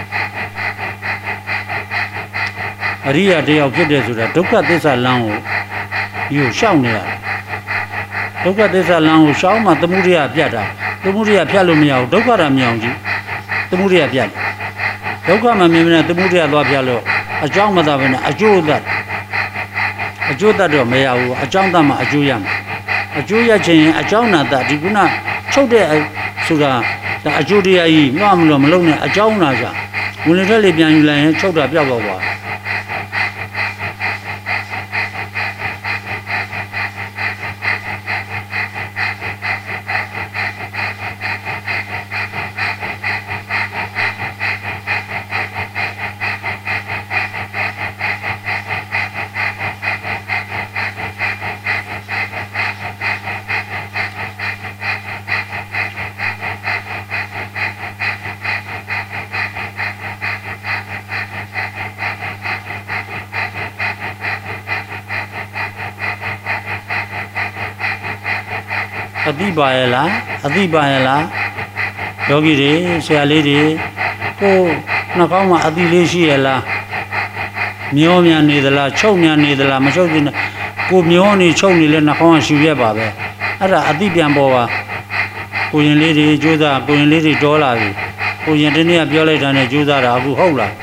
A: အရိယာတယောက်ဖြစ်တယ်ဆိုတာဒုက္ခသစ္စာလမ်းကိုဒီကိုရှောက်နေရတယ်ဒုက္ခသစ္စာလမ်းကိုရှောက်မှသမုဒိယပြတ်တာသမုဒိယဖြတ်လို့မရဘူးဒုက္ခတာမရအောင်ကြည့်သမုဒိယပြတ်တယ်ဒုက္ခမမြင်မနဲ့သမုဒိယသွားပြလို့အကြောင်းမသာပဲနဲ့အကျိုးသတ်အကျိုးသတ်တော့မရဘူးအကြောင်းသတ်မှအကျိုးရမယ်အကျိုးရခြင်းရင်အကြောင်းနာတဒီကုနာချုပ်တဲ့ဆိုတာအကျိုးတရားကြီးမြတ်မလို့မလုံးနဲ့အကြောင်းနာကြဝင်လေထွက်လေပြန်ယူလိုက်ရင်ချုပ်တာပြောက်တော့သွားအတိပါရဲ့လားအတိပါရဲ့လားယောဂီတွေဆရာလေးတွေကိုနှာခေါင်းမှာအတိလေးရှိရဲ့လားမျောမြန်နေသလားချုပ်မြန်နေသလားမချုပ်ဘူးကိုမျောနေချုပ်နေလဲနှာခေါင်းကရှူရက်ပါပဲအဲ့ဒါအတိပြန်ပေါ်ပါကိုရင်လေးတွေကြိုးစားကိုရင်လေးတွေတောလာပြီကိုရင်တနေ့ကပြောလိုက်တာနဲ့ကြိုးစားတာအခုဟုတ်လား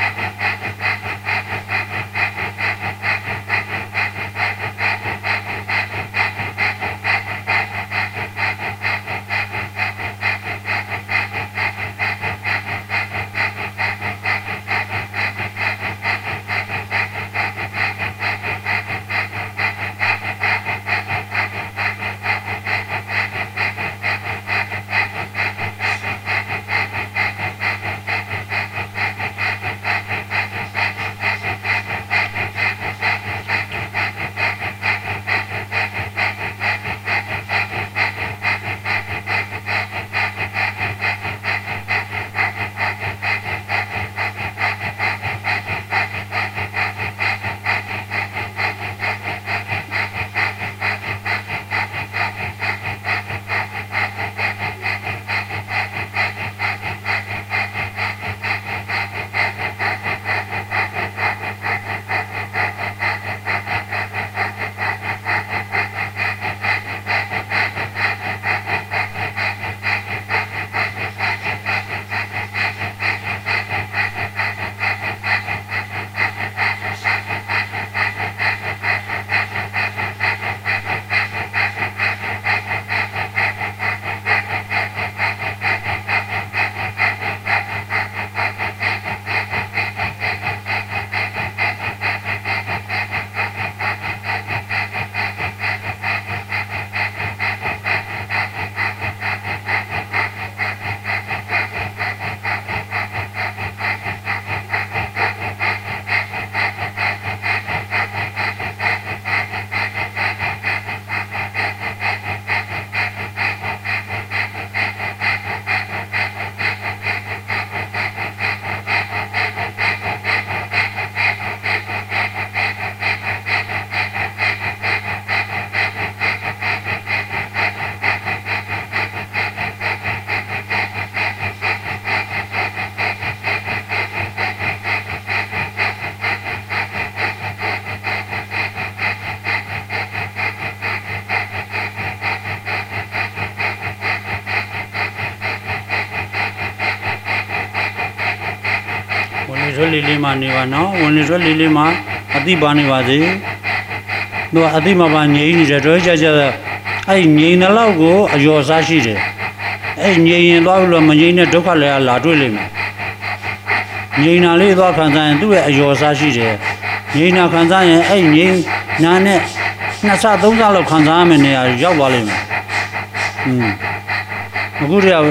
A: ထွက်လေးလေးမှနေပါနော်ဝင်လေထွက်လေးလေးမှအတိပါနေပါစေတော့အတိမပါငြိမ်းနေတယ်တော့ကြကြအဲ့ငြိမ်းတဲ့လောက်ကိုအယောစားရှိတယ်အဲ့ငြိမ်းရင်သွားလို့မငြိမ်းတဲ့ဒုက္ခလည်းလာတွေ့လိမ့်မယ်ငြိမ်းတာလေးသွားခံစားရင်သူ့ရဲ့အယောစားရှိတယ်ငြိမ်းတာခံစားရင်အဲ့ငြိမ်းနာနဲ့နှစ်ဆသုံးဆလောက်ခံစားရမယ့်နေရာရောက်သွားလိမ့်မယ်อืมအခုတည်းက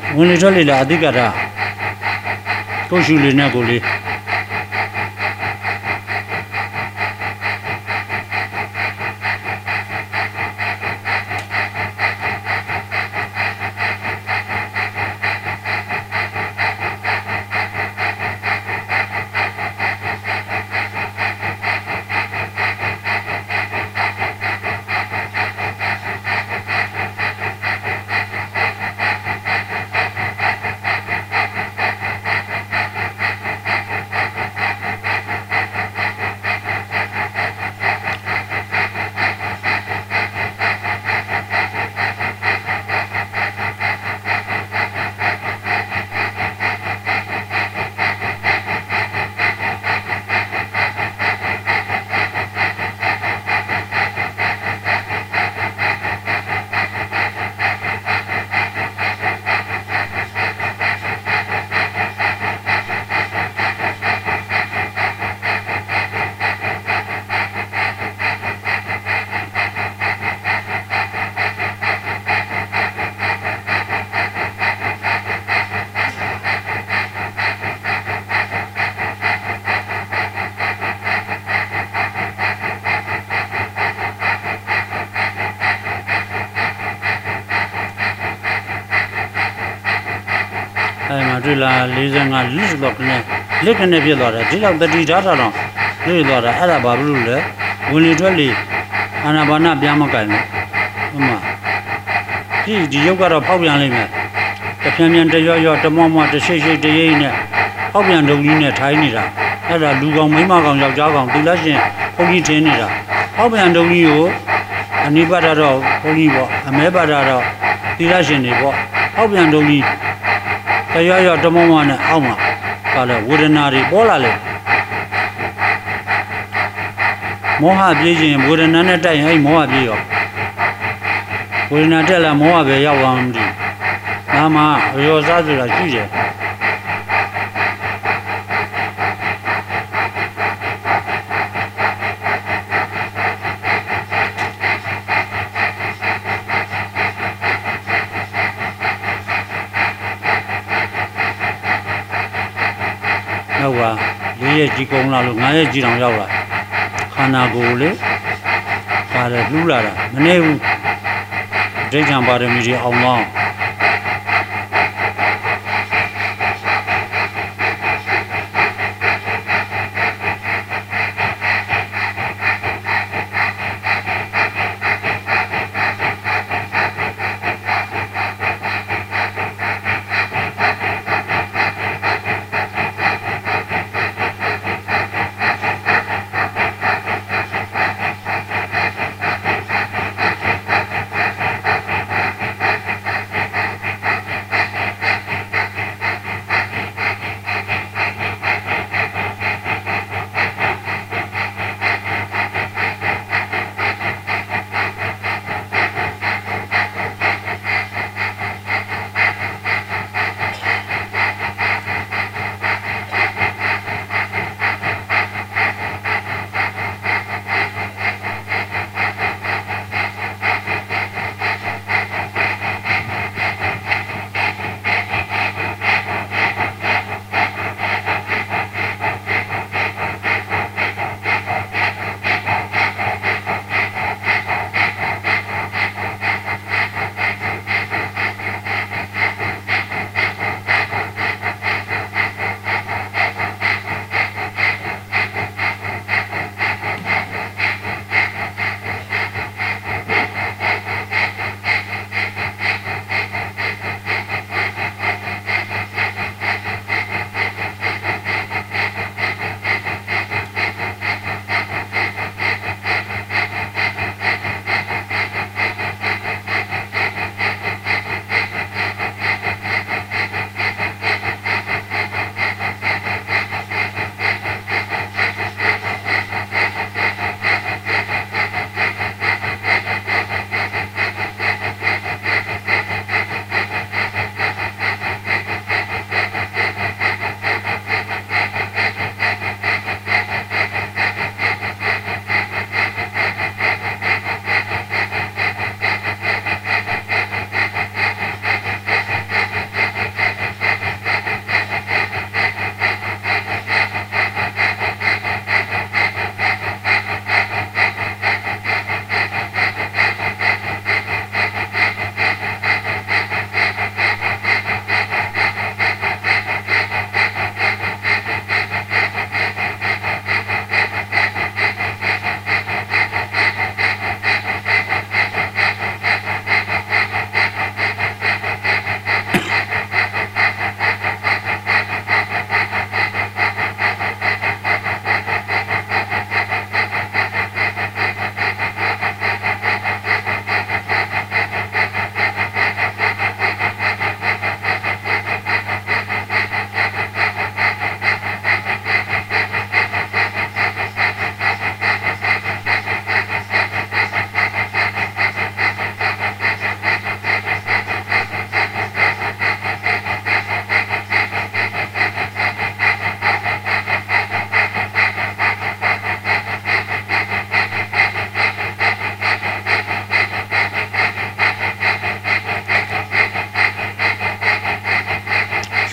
A: ဝင်လေထွက်လေလာအဓိကတာကိုယ်ရှူလေးနဲ့ကိုလေးအဲ့မှာတွေ့လာ၄၅လူစတော့ကနေလက်ကနေပြစ်သွားတယ်ဒီလောက်တတိထားတာတော့တွေ့သွားတာအဲ့ဒါဘာလို့လဲဝင်လေထွက်လေအာနာပါနပြားမကင်ဘူးဟိုမှာဒီဒီရုပ်ကတော့ဖောက်ပြန်လိမ့်မယ်တဖြန်းဖြန်းတရွရွတမွမွတရှိရှိတရိပ်နဲ့ဖောက်ပြန်ဒုံကြီးနဲ့ထိုင်းနေတာအဲ့ဒါလူကောင်မိန်းမကောင်ယောက်ျားကောင်သူလက်ရှင်ဘုန်းကြီးထင်းနေတာဖောက်ပြန်ဒုံကြီးကိုအနိပါဒတော့ဘုန်းကြီးပေါ့အမဲပါဒတော့သီလရှင်တွေပေါ့ဖောက်ပြန်ဒုံကြီးတရွရွတမွမွနဲ့အောက်မှာပါလေဝေဒနာတွေပေါ်လာလေမောဟပြေးခြင်းဝေဒနာနဲ့တိုက်ရင်အဲ့မောဟပြေးရောဝေဒနာတက်လာမောဟပဲရောက်သွားမှမသိဘူးဒါမှရောစားဆိုတာရှိတယ်ဟုတ်ပါလေးရက်ကြီးကုန်းလာလို့ငါးရက်ကြီးတောင်ရောက်လာခန္ဓာကိုယ်လေပါတယ်လှူလာတာမနေဘူးဒိဋ္ဌံပါရမီတွေအောင်လောင်း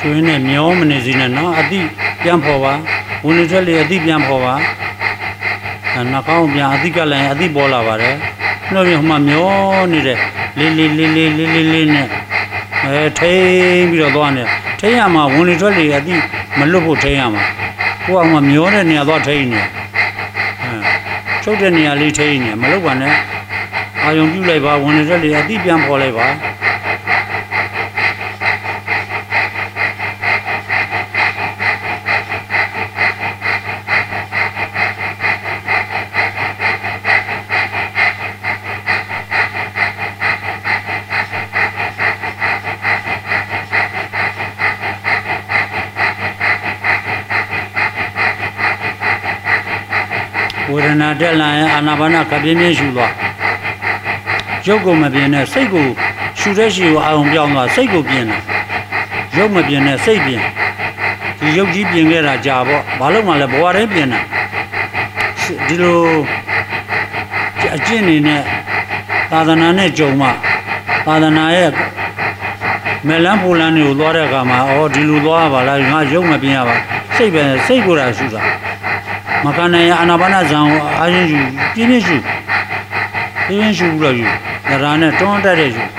A: ဆိုရင်လည်းမျောမနေစီနဲ့နော်အတိပြန်ပေါ်ပါဝင်နေထွက်လေအတိပြန်ပေါ်ပါနှာခေါင်းပြန်အတိကလည်းအတိပေါ်လာပါတယ်နှုတ်ရဟိုမှာမျောနေတဲ့လေးလေးလေးလေးလေးလေးလေးနဲ့အဲထိန်းပြီးတော့သွားနေထိန်းရမှာဝင်နေထွက်လေအတိမလွတ်ဖို့ထိန်းရမှာကိုကမှမျောတဲ့နေရာသွားထိန်းနေအဲချုပ်တဲ့နေရာလေးထိန်းနေမလွတ်ပါနဲ့အာယုံပြုလိုက်ပါဝင်နေထွက်လေအတိပြန်ပေါ်လိုက်ပါဝေဒနာတက်လာရင်အာနာပါနကပြင်းပြင်းရှူသွားရုပ်ကိုမပြင်းနဲ့စိတ်ကိုရှူတဲ့ရှူကိုအာရုံပြောင်းသွားစိတ်ကိုပြင်းတယ်ရုပ်မပြင်းနဲ့စိတ်ပြင်းဒီရုပ်ကြီးပြင်းခဲ့တာကြာပေါ့ဘာလို့မှလဲဘဝတိုင်းပြင်းတာဒီလိုအကျင့်နေနဲ့သာသနာနဲ့ကြုံမှသာသနာရဲ့မလန်းပူလန်းတွေကိုသွားတဲ့အခါမှာအော်ဒီလိုသွားပါလားငါရုပ်မပြင်းရပါစိတ်ပဲစိတ်ကိုယ်တာရှူတာမကနိုင်အာနာပါနဇံကိုအာရုံယူပြင်းပြင်းရှူပြင်းပြင်းရှူလို့ယူဒါနဲ့တွန်းတက်တဲ့ရှူ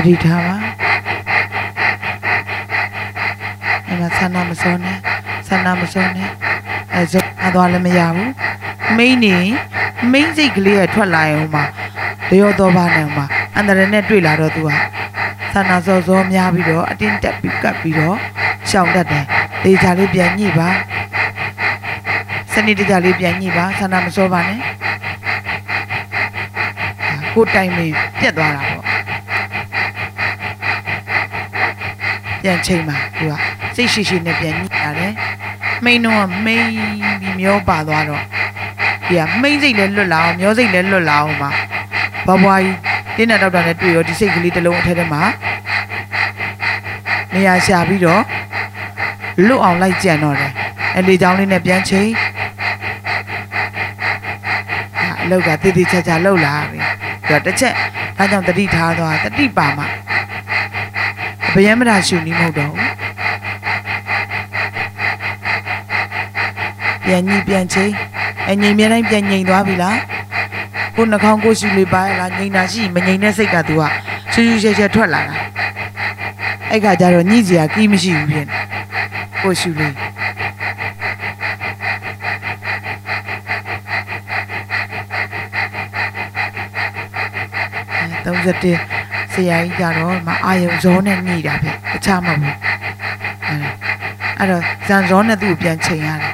B: တိထားပါအဲ့မှာဆန္ဒမစောနဲ့ဆန္ဒမစောနဲ့အဲဇာသွားလည်းမရဘူးမိန်းနေမိန်းစိတ်ကလေးရထွက်လာရင်ဟိုမှာတရောတော့ပါနဲ့ဟိုမှာအန္တရာယ်နဲ့တွေ့လာတော့သူကဆန္ဒစောစောများပြီးတော့အတင်းတက်ပြီးကပ်ပြီးတော့ရှောင်တတ်တယ်ဒေချာလေးပြန်ညှိပါစနစ်တကျလေးပြန်ညှိပါဆန္ဒမစောပါနဲ့ကိုတိုင်မင်းပြက်သွားတာပေါ့ပြန်ချိန်ပါသူကစိတ်ရှိရှိနဲ့ပြန်ညှိရတယ်မိန်တော့မိန်ပြီးမျောပါသွားတော့ဒီကမိန်စိတ်လည်းလွတ်လာအောင်မျောစိတ်လည်းလွတ်လာအောင်ပါဘွားကြီးတင်းတဲ့ဒေါက်တာနဲ့တွေ့ရောဒီစိတ်ကလေးတစ်လုံးအထက်ထဲမှာနေရာရှာပြီးတော့လွတ်အောင်လိုက်ကြံတော့တယ်အလေချောင်းလေးနဲ့ပြန်ချိန်အလောက်ကတည်တည်ချာချာလှုပ်လာပြီပြီးတော့တစ်ချက်ဒါကြောင့်တတိထားသွားတတိပါမှာဘယံမရာရှုနီးမဟုတ်တော့ဘူးပြန်ညှိပြန်ချိန်အငြိမ်မြဲတိုင်းပြန်ငြိမ်သွားပြီလားကိုနှာခေါင်းကိုရှုလေးပါလားငြိမ်တာရှိမငြိမ်တဲ့စိတ်ကသူကရှူရှူရှဲရှဲထွက်လာတာအဲ့ခါကျတော့ညှိစရာကီးမရှိဘူးဖြစ်ကိုရှုလေးသုံး၁ဆရာကြီးကြတော့မအာယုံဇောနဲ့ညှိတာပဲတခြားမဟုတ်ဘူးအဲ့တော့ဇန်ဇောနဲ့သူ့ကိုပြန်ချိန်ရတယ်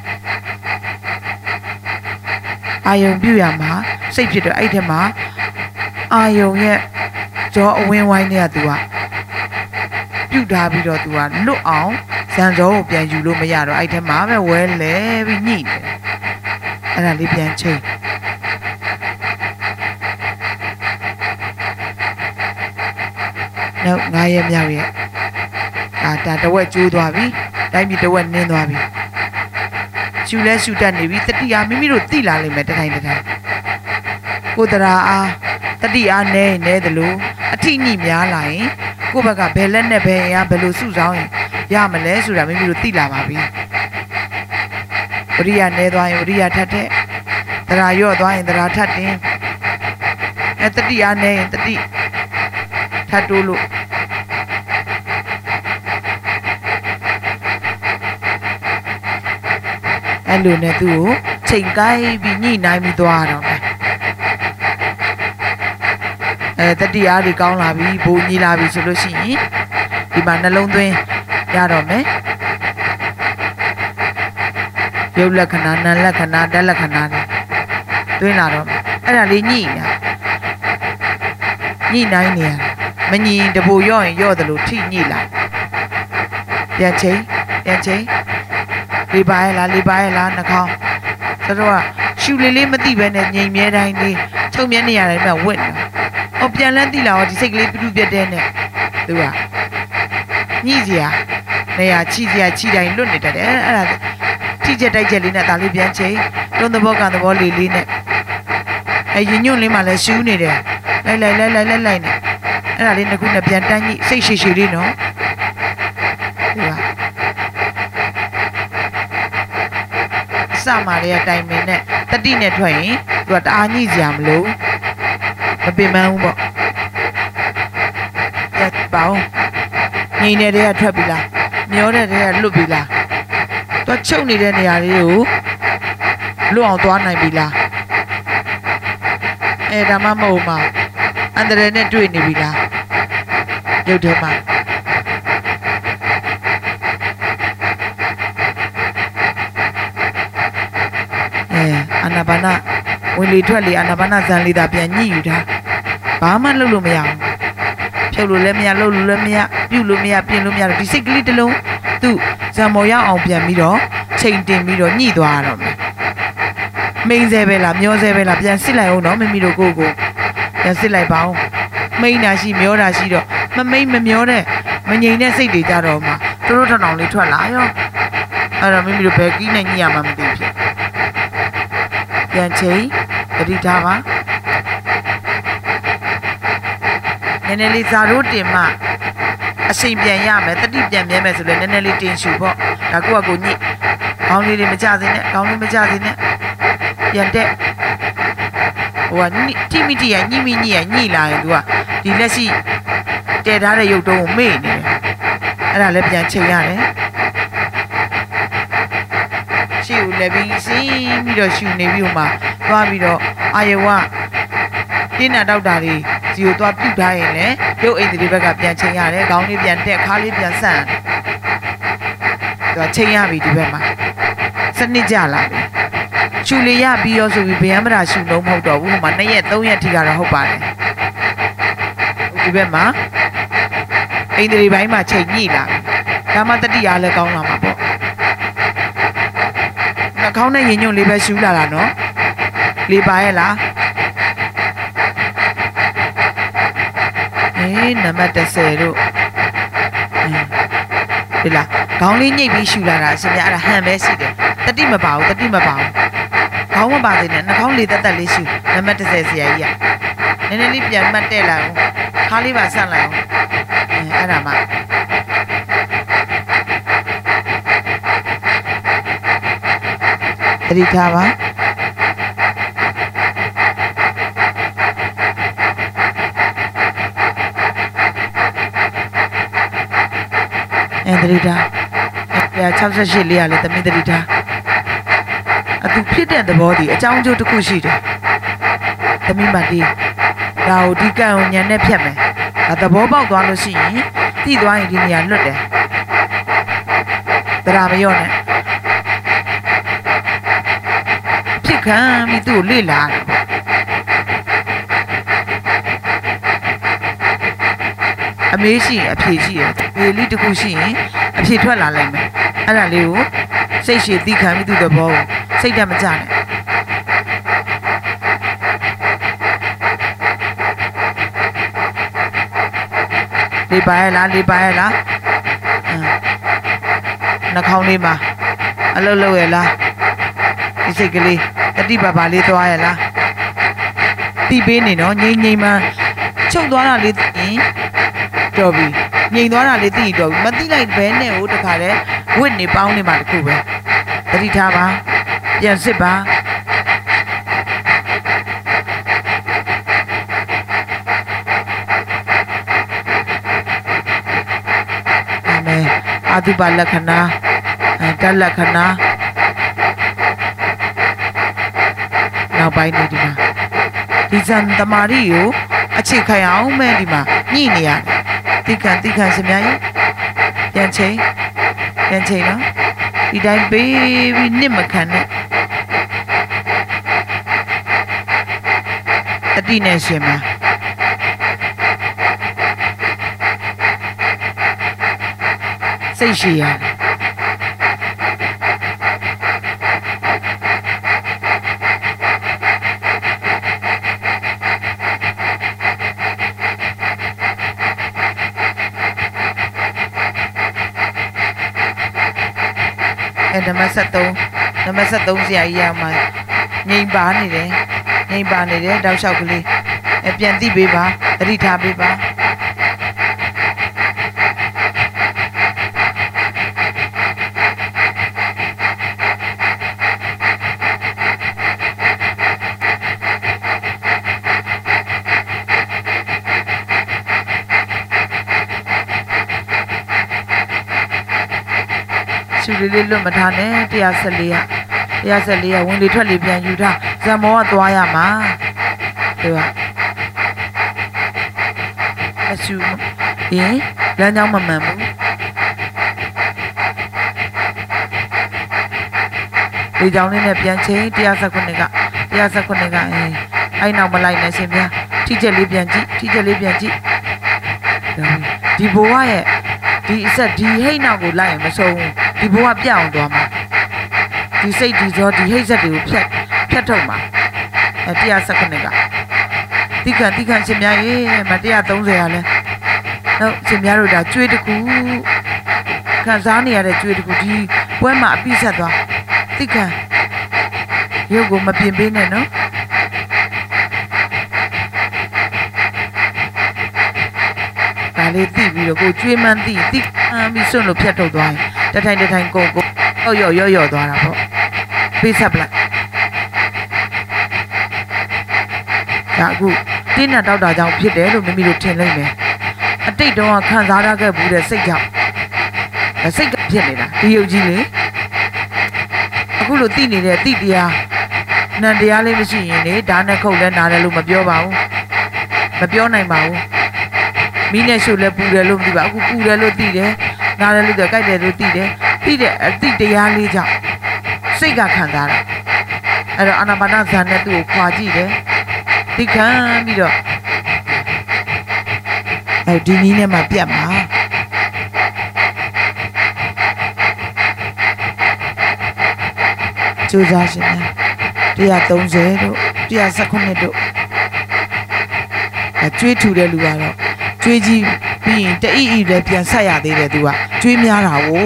B: အာယုံပြုရမှာစိတ်ဖြစ်တော့အဲ့ထက်မှာအာယုံရဲ့ဇောအဝင်းဝိုင်းတွေကသူကပြုတ်ထားပြီးတော့သူကလွတ်အောင်ဇန်ဇောကိုပြန်ယူလို့မရတော့အဲ့ထက်မှာပဲဝဲလဲပြီးညှိတယ်အဲ့ဒါလေးပြန်ချိန်နောက်ငါးရက်မြောက်ရဲ့အာဒါတဝက်ကျိုးသွားပြီတိုင်းပြည်တဝက်နင်းသွားပြီရှူလဲရှူတတ်နေပြီတတိအားမိမိတို့သိလာလိမ့်မယ်တထိုင်တထိုင်ကိုတရာအားတတိအားနဲနဲတယ်လို့အထိညိများလာရင်ကိုဘက်ကဘယ်လက်နဲ့ဘယ်ရင်ဘယ်လိုစုဆောင်ရင်ရမလဲဆိုတာမိမိတို့သိလာပါပြီဝရိယနဲသွားရင်ဝရိယထပ်တဲ့တရာရော့သွားရင်တရာထပ်တင်အဲတတိအားနဲရင်တတိထပ်တိုးလို့အဲ့လိုနဲ့သူ့ကိုချိန်ကိုက်ပြီးညှိနှိုင်းပြီးသွားတော့မယ်အဲတတိအားတွေကောင်းလာပြီဘိုးညီလာပြီဆိုလို့ရှိရင်ဒီမှာနှလုံးသွင်းရတော့မယ်ရုပ်လက္ခဏာနာမ်လက္ခဏာဓာတ်လက္ခဏာတွေသွင်းလာတော့အဲ့ဒါလေးညှိနေတာညှိနှိုင်းနေရမညှိတပူရော့ရင်ရော့တယ်လို့ထိညှိလာပြန်ချိန်ပြန်ချိန်လေးပါရဲ့လားလေးပါရဲ့လားနှာခေါင်းဆိုတော့ရှူလေးလေးမသိပဲနဲ့ငြိမ်မြဲတိုင်းလေးချုပ်မြဲနေရတယ်မှဝင့်တယ်။ဟောပြန်လန်းသိလာတော့ဒီစိတ်ကလေးပြူပြက်တဲ့နဲ့သူကညှိစရာနေရာချိစရာချိတိုင်းလွတ်နေတတ်တယ်အဲ့ဒါထိချက်တိုက်ချက်လေးနဲ့ဒါလေးပြန်ချိန်တွန်းသဘောကသဘောလေးလေးနဲ့အဲရင်ညွန့်လေးမှလည်းရှူးနေတယ်လိုက်လိုက်လိုက်လိုက်လိုက်လိုက်နဲ့အဲ့ဒါလေးတစ်ခုနဲ့ပြန်တန်းညှိစိတ်ရှိရှိလေးနော်ဒီကစမာရဲ့တိုင်မင်နဲ့တတိနဲ့ထွက်ရင်သူကတအားညှိစရာမလိုမပင်ပန်းဘူးပေါ့ရပါအောင်ငိမ့်နေတဲ့ကထွက်ပြီလားမျောတဲ့တွေကလွတ်ပြီလားသူချုပ်နေတဲ့နေရာလေးကိုလွတ်အောင်သွားနိုင်ပြီလားအဲဒါမှမဟုတ်မှာအန္တရာယ်နဲ့တွေ့နေပြီလားရုပ်ထဲမှာအာနာပါနာဝင်လေထွက်လေအာနာပါနာဇန်လေးသာပြန်ညှိယူတာဘာမှလုပ်လို့မရဘူးဖြုတ်လို့လည်းမရလုပ်လို့လည်းမရပြုတ်လို့မရပြင်လို့မရဒီစိတ်ကလေးတစ်လုံးသူ့ဇံမော်ရောက်အောင်ပြန်ပြီးတော့ချိန်တင်ပြီးတော့ညှိသွားရတော့မယ်မိန်ဆဲပဲလားမျောဆဲပဲလားပြန်စစ်လိုက်အောင်နော်မိမိတို့ကိုကိုပြန်စစ်လိုက်ပါအောင်မိန်တာရှိမျောတာရှိတော့မမိန်မမျောတဲ့မငြိမ်တဲ့စိတ်တွေကြတော့မှသူတို့ထောင်ထောင်လေးထွက်လာရောအဲ့တော့မိမိတို့ဘယ်ကီးနဲ့ညှိရမှမသိဖြစ်ပြန်ချိန်တတိထားပါနည်းနည်းလေးဇာတို့တင်မှအချိန်ပြန်ရမယ်တတိပြန်မြဲမယ်ဆိုလည်းနည်းနည်းလေးတင်ရှူပေါ့ဒါကိုကကိုညှိခေါင်းလေးတွေမကြစေနဲ့ခေါင်းလေးမကြစေနဲ့ပြန်တက်ဟိုကတိမိတိရညှိမိညှိရညှိလာရင်သူကဒီလက်ရှိတဲထားတဲ့ရုပ်တုံးကိုမေ့နေတယ်အဲ့ဒါလည်းပြန်ချိန်ရတယ်ရှေ့ကိုလည်းပြီးစီးပြီးတော့ရှူနေပြီးမှသွားပြီးတော့အာယဝတင်းနာတောက်တာတွေစီကိုသွားပြုတ်ထားရင်လည်းရုပ်အိမ်တွေဘက်ကပြန်ချိန်ရတယ်ခေါင်းလေးပြန်တက်ခါလေးပြန်ဆန့်သူကချိန်ရပြီဒီဘက်မှာစနစ်ကြလာပြီရှူလေရပြီးရောဆိုပြီးဗျမ်းမတာရှူလုံးမဟုတ်တော့ဘူးဟိုမှာနှစ်ရက်သုံးရက်ထိကတော့ဟုတ်ပါတယ်ဒီဘက်မှာအိမ်တွေဘိုင်းမှာချိန်ညှိလာဒါမှတတိယလည်းကောင်းလာမှာပေါ့နှာခေါင်းနဲ့ရင်ညွန့်လေးပဲရှူလာတာနော်လေးပါရဲ့လားအေးနံပါတ်တစ်ဆယ်တို့ဒီလားခေါင်းလေးညှိပြီးရှူလာတာအရှင်များအဲ့ဒါဟန်ပဲရှိတယ်တတိမပါဘူးတတိမပါဘူးခေါင်းမပါသေးနဲ့နှာခေါင်းလေးတက်တက်လေးရှူနံပါတ်တစ်ဆယ်ဆရာကြီးကနည်းနည်းလေးပြန်မှတ်တက်လာအောင်ခါလေးပါဆန့်လိုက်အောင်အဲ့ဒါမှတတိထားပါအဲတတိထားအဲ၆၈လေးရလေသမီးတတိထားအသူဖြစ်တဲ့သဘောဒီအကြောင်းကျိုးတစ်ခုရှိတယ်သမီးမတီးဒါကိုဒီကံကိုညံနဲ့ဖြတ်မယ်ဒါသဘောပေါက်သွားလို့ရှိရင်တိသွားရင်ဒီနေရာလွတ်တယ်တရားမရော့နဲ့ဖြစ်ခံပြီးသူ့ကိုလေ့လာအမေးရှိရင်အဖြေရှိတယ်ဒီလေးတစ်ခုရှိရင်အဖြေထွက်လာလိုက်မယ်အဲ့ဒါလေးကိုစိတ်ရှည်သိခံပြီးသူ့သဘောကိုစိတ်ဓာတ်မကြနဲ့လေးပါရဲ့လားလေးပါရဲ့လားနှာခေါင်းလေးမှာအလုတ်လုတ်ရဲ့လားဒီစိတ်ကလေးတတိပါပါလေးသွားရဲ့လားတိပေးနေတော့ငိမ့်ငိမ့်မှချုပ်သွားတာလေးသိရင်တော်ပြီငိမ့်သွားတာလေးသိတော်ပြီမသိလိုက်ဘဲနဲ့ဟိုတခါလဲဝစ်နေပေါင်းနေမှာတခုပဲတတိထားပါပြန်စစ်ပါအာတုပလက္ခဏာတလက္ခဏာနောက်ပိုင်းနေဒီမှာဒီဇန်သမารီကိုအခြေခံအောင်မဲ့ဒီမှာညှိနေရတယ်တိခံတိခံစမြကြီးပြန်ချိန်ပြန်ချိန်နော်ဒီတိုင်းပေးပြီးနစ်မခံနဲ့တတိနဲ့ရှင်မှာစိတ်ရှိရတယ်အဲနံပါတ်ဆက်သုံးနံပါတ်ဆက်သုံးဆရာကြီးရမှာငိမ့်ပါနေတယ်ငိမ့်ပါနေတယ်တောက်လျှောက်ကလေးအဲပြန်သိပေးပါသတိထားပေးပါရှူလေးလေးလွတ်မထားနဲ့၁၁၄ရ၁၁၄ရဝင်လေထွက်လေပြန်ယူထားဇံမောကသွားရမှာသူကအရှူရင်လမ်းကြောင်းမမှန်ဘူးဒီကြောင်းလေးနဲ့ပြန်ချိန်၁၁၉က၁၁၉ကအဲအဲ့နောက်မလိုက်နဲ့ရှင်ဗျာထိချက်လေးပြန်ကြည့်ထိချက်လေးပြန်ကြည့်ဒီဘဝရဲ့ဒီအဆက်ဒီဟိတ်နောက်ကိုလိုက်ရင်မဆုံးဘူးဒီဘဝပြအောင်သွားမှာဒီစိတ်ဒီဇောဒီဟိတ်ဆက်တွေကိုဖြတ်ဖြတ်ထုတ်မှာအဲ၁၁၉ကတိခံတိခံရှင်များရေမ၁၃၀ရလဲဟုတ်ရှင်များတို့ဒါကျွေးတကူခံစားနေရတဲ့ကျွေးတကူဒီပွဲမှာအပိဆက်သွားတိခံရုပ်ကိုမပြင်ပေးနဲ့နော်ဒါလေးသိပြီးတော့ကိုကျွေးမှန်းသိသိအမ်းပြီးစွန့်လို့ဖြတ်ထုတ်သွားရင်တထိုင်တထိုင်ကိုကိုရော့ရော့ရော့သွားတာပေါ့ပေးဆက်ပလိုက်ဒါအခုတင်းနဲ့တောက်တာကြောင့်ဖြစ်တယ်လို့မိမိတို့ထင်လိုက်မယ်အတိတ်တုန်းကခံစားရခဲ့ဘူးတဲ့စိတ်ကြောင့်စိတ်ကဖြစ်နေတာဒီယုတ်ကြီးလေအခုလိုသိနေတဲ့အတိတရားနံတရားလေးမရှိရင်လေဒါနဲ့ခုတ်လဲနားတယ်လို့မပြောပါဘူးမပြောနိုင်ပါဘူးမိနဲ့ရှုလဲပူတယ်လို့မသိပါဘူးအခုပူတယ်လို့သိတယ်နားတယ်လို့ကြိုက်တယ်လို့သိတယ်သိတဲ့အတိတရားလေးကြောင့်စိတ်ကခံစားတာအဲ့တော့အာနာပါနဇာန်နဲ့သူ့ကိုခွာကြည့်တယ်သိခံပြီးတော့အဲဒီနည်းနဲ့မှပြတ်မှာကျိုးစားရှင်များone thirtyတို့one nineteenတို့အကျွေးထူတဲ့လူကတော့ကျွေးကြီးပြီးရင်တအိအိလည်းပြန်ဆက်ရသေးတယ်သူကကျွေးများတာကို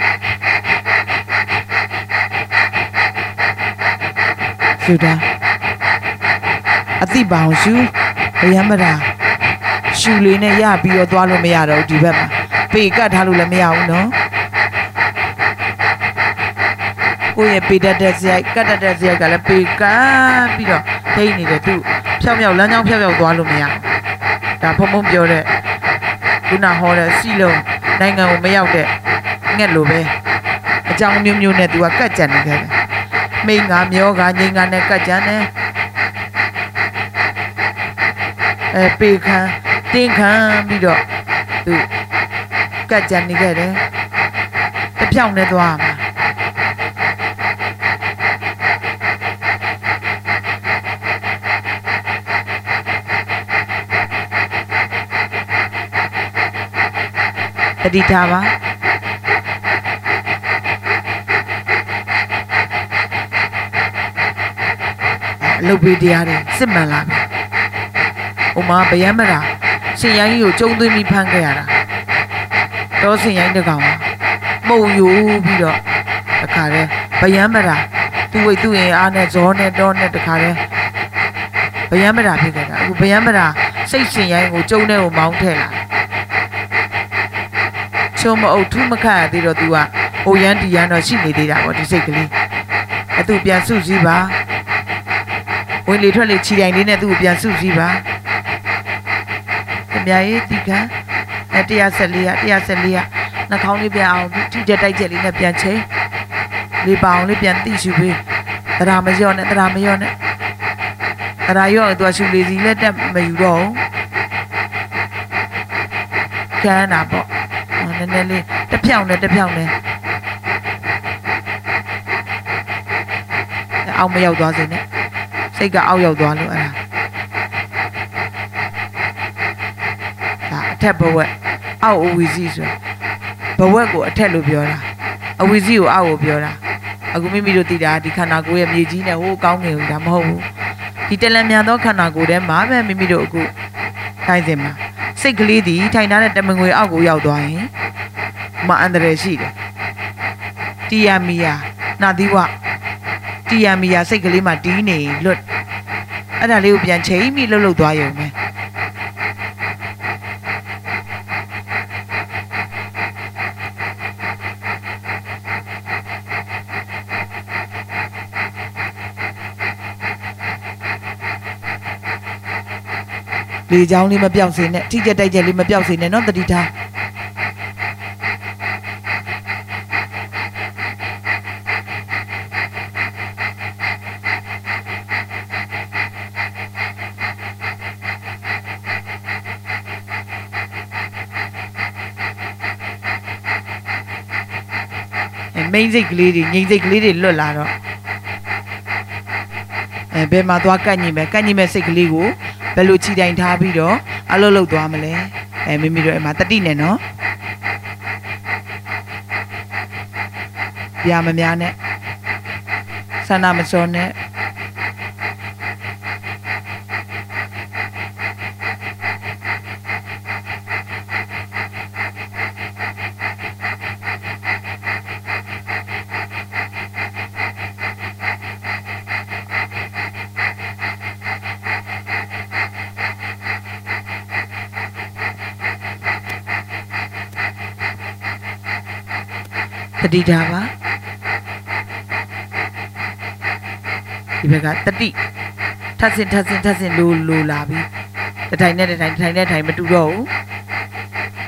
B: ရှုတာအတိပါအောင်ရှုဘယံမရာရှူလေးနဲ့ရပြီးတော့သွားလို့မရတော့ဒီဘက်မှာပေကတ်ထားလို့လည်းမရဘူးနော်ကိုယ့်ရဲ့ပေတတ်တဲ့ဇယိုက်ကတ်တတ်တဲ့ဇယိုက်ကလည်းပေကတ်ပြီးတော့ထိနေတယ်သူဖြောက်ဖြောက်လမ်းကြောင်းဖြောက်ဖြောက်သွားလို့မရဒါဖုံဖုံပြောတဲ့ခုနဟောတဲ့စီလုံးနိုင်ငံကိုမရောက်တဲ့ငှက်လိုပဲအကြောင်းမျိုးမျိုးနဲ့သူကကတ်ကြံနေခဲ့တယ်မိငါမျောကငိငါနဲ့ကတ်ကြံတယ်အဲပေခံတင်းခံပြီးတော့သူကတ်ကြံနေခဲ့တယ်တဖြောင်းနဲ့သွားမှာတတိထားပါအလုပ်ပေးတရားတွေစစ်မှန်လာပြီ။ဥမာဗယံမရာစင်ရိုင်းကြီးကိုကျုံသွင်းပြီးဖမ်းခဲ့ရတာတော့စင်ရိုင်းတကောင်မှုံယူပြီးတော့တခါတည်းဗယံမရာသူ့ဝိတ်သူ့ရင်အားနဲ့ဇောနဲ့တောနဲ့တခါတည်းဗယံမရာဖြစ်ခဲ့တာအခုဗယံမရာစိတ်စင်ရိုင်းကိုကျုံထဲကိုမောင်းထည့်လာချုံမအုပ်ထူးမခတ်ရသေးတော့သူကဟိုရန်ဒီရန်တော့ရှိနေသေးတာပေါ့ဒီစိတ်ကလေးအသူပြန်စုစည်းပါဝင်လေထွက်လေခြေတိုင်လေးနဲ့သူ့ကိုပြန်စုစည်းပါခင်ဗျာရေးဒီကအဲone fourteenကone fourteenကနှာခေါင်းလေးပြန်အောင်ထိတဲ့တိုက်ချက်လေးနဲ့ပြန်ချိန်လေးပါအောင်လေးပြန်တိရှူပေးတရာမရော့နဲ့တရာမရော့နဲ့တရာရော့သူကရှူလေးစီလက်တက်မယူတော့ဘူးကျန်းတာပေါ့နည်းနည်းလေးတစ်ဖြောင်းနဲ့တစ်ဖြောင်းနဲ့အောက်မရောက်သွားစေနဲ့စိတ်ကအောက်ရောက်သွားလို့အဲ့ဒါဒါအထက်ဘဝက်အောက်အဝီစီဆိုဘဝက်ကိုအထက်လို့ပြောတာအဝီစီကိုအောက်ကိုပြောတာအခုမိမိတို့သိတာဒီခန္ဓာကိုယ်ရဲ့မြေကြီးနဲ့ဟိုးကောင်းငယ်ဘူးဒါမဟုတ်ဘူးဒီတလန်မြန်သောခန္ဓာကိုယ်ထဲမှာပဲမိမိတို့အခုထိုင်စင်မှာစိတ်ကလေးဒီထိုင်ထားတဲ့တမငွေအောက်ကိုရောက်သွားရင်မအန္တရာယ်ရှိတယ်တီယာမီယာနာသီဝတီယာမီယာစိတ်ကလေးမှာတီးနေလွတ်အဲ့ဒါလေးကိုပြန်ချိန်ပြီးလှုပ်လှုပ်သွားရုံပဲလေချောင်းလေးမပြောက်စေနဲ့ထိကျက်တိုက်ကျက်လေးမပြောက်စေနဲ့နော်တတိထားမိန်စိတ်ကလေးတွေငိမ့်စိတ်ကလေးတွေလွတ်လာတော့အဲဘယ်မှာသွားကန့်ညိမယ်ကန့်ညိမဲ့စိတ်ကလေးကိုဘယ်လိုခြိတိုင်ထားပြီးတော့အလုပ်လုပ်သွားမလဲအဲမိမိတို့အဲ့မှာတတိနဲ့နော်ပြာမများနဲ့ဆန္ဒမစောနဲ့တတိထားပါဒီဘက်ကတတိထပ်စင်ထပ်စင်ထပ်စင်လိုလိုလာပြီတထိုင်နဲ့တထိုင်တထိုင်နဲ့ထိုင်မတူတော့ဘူး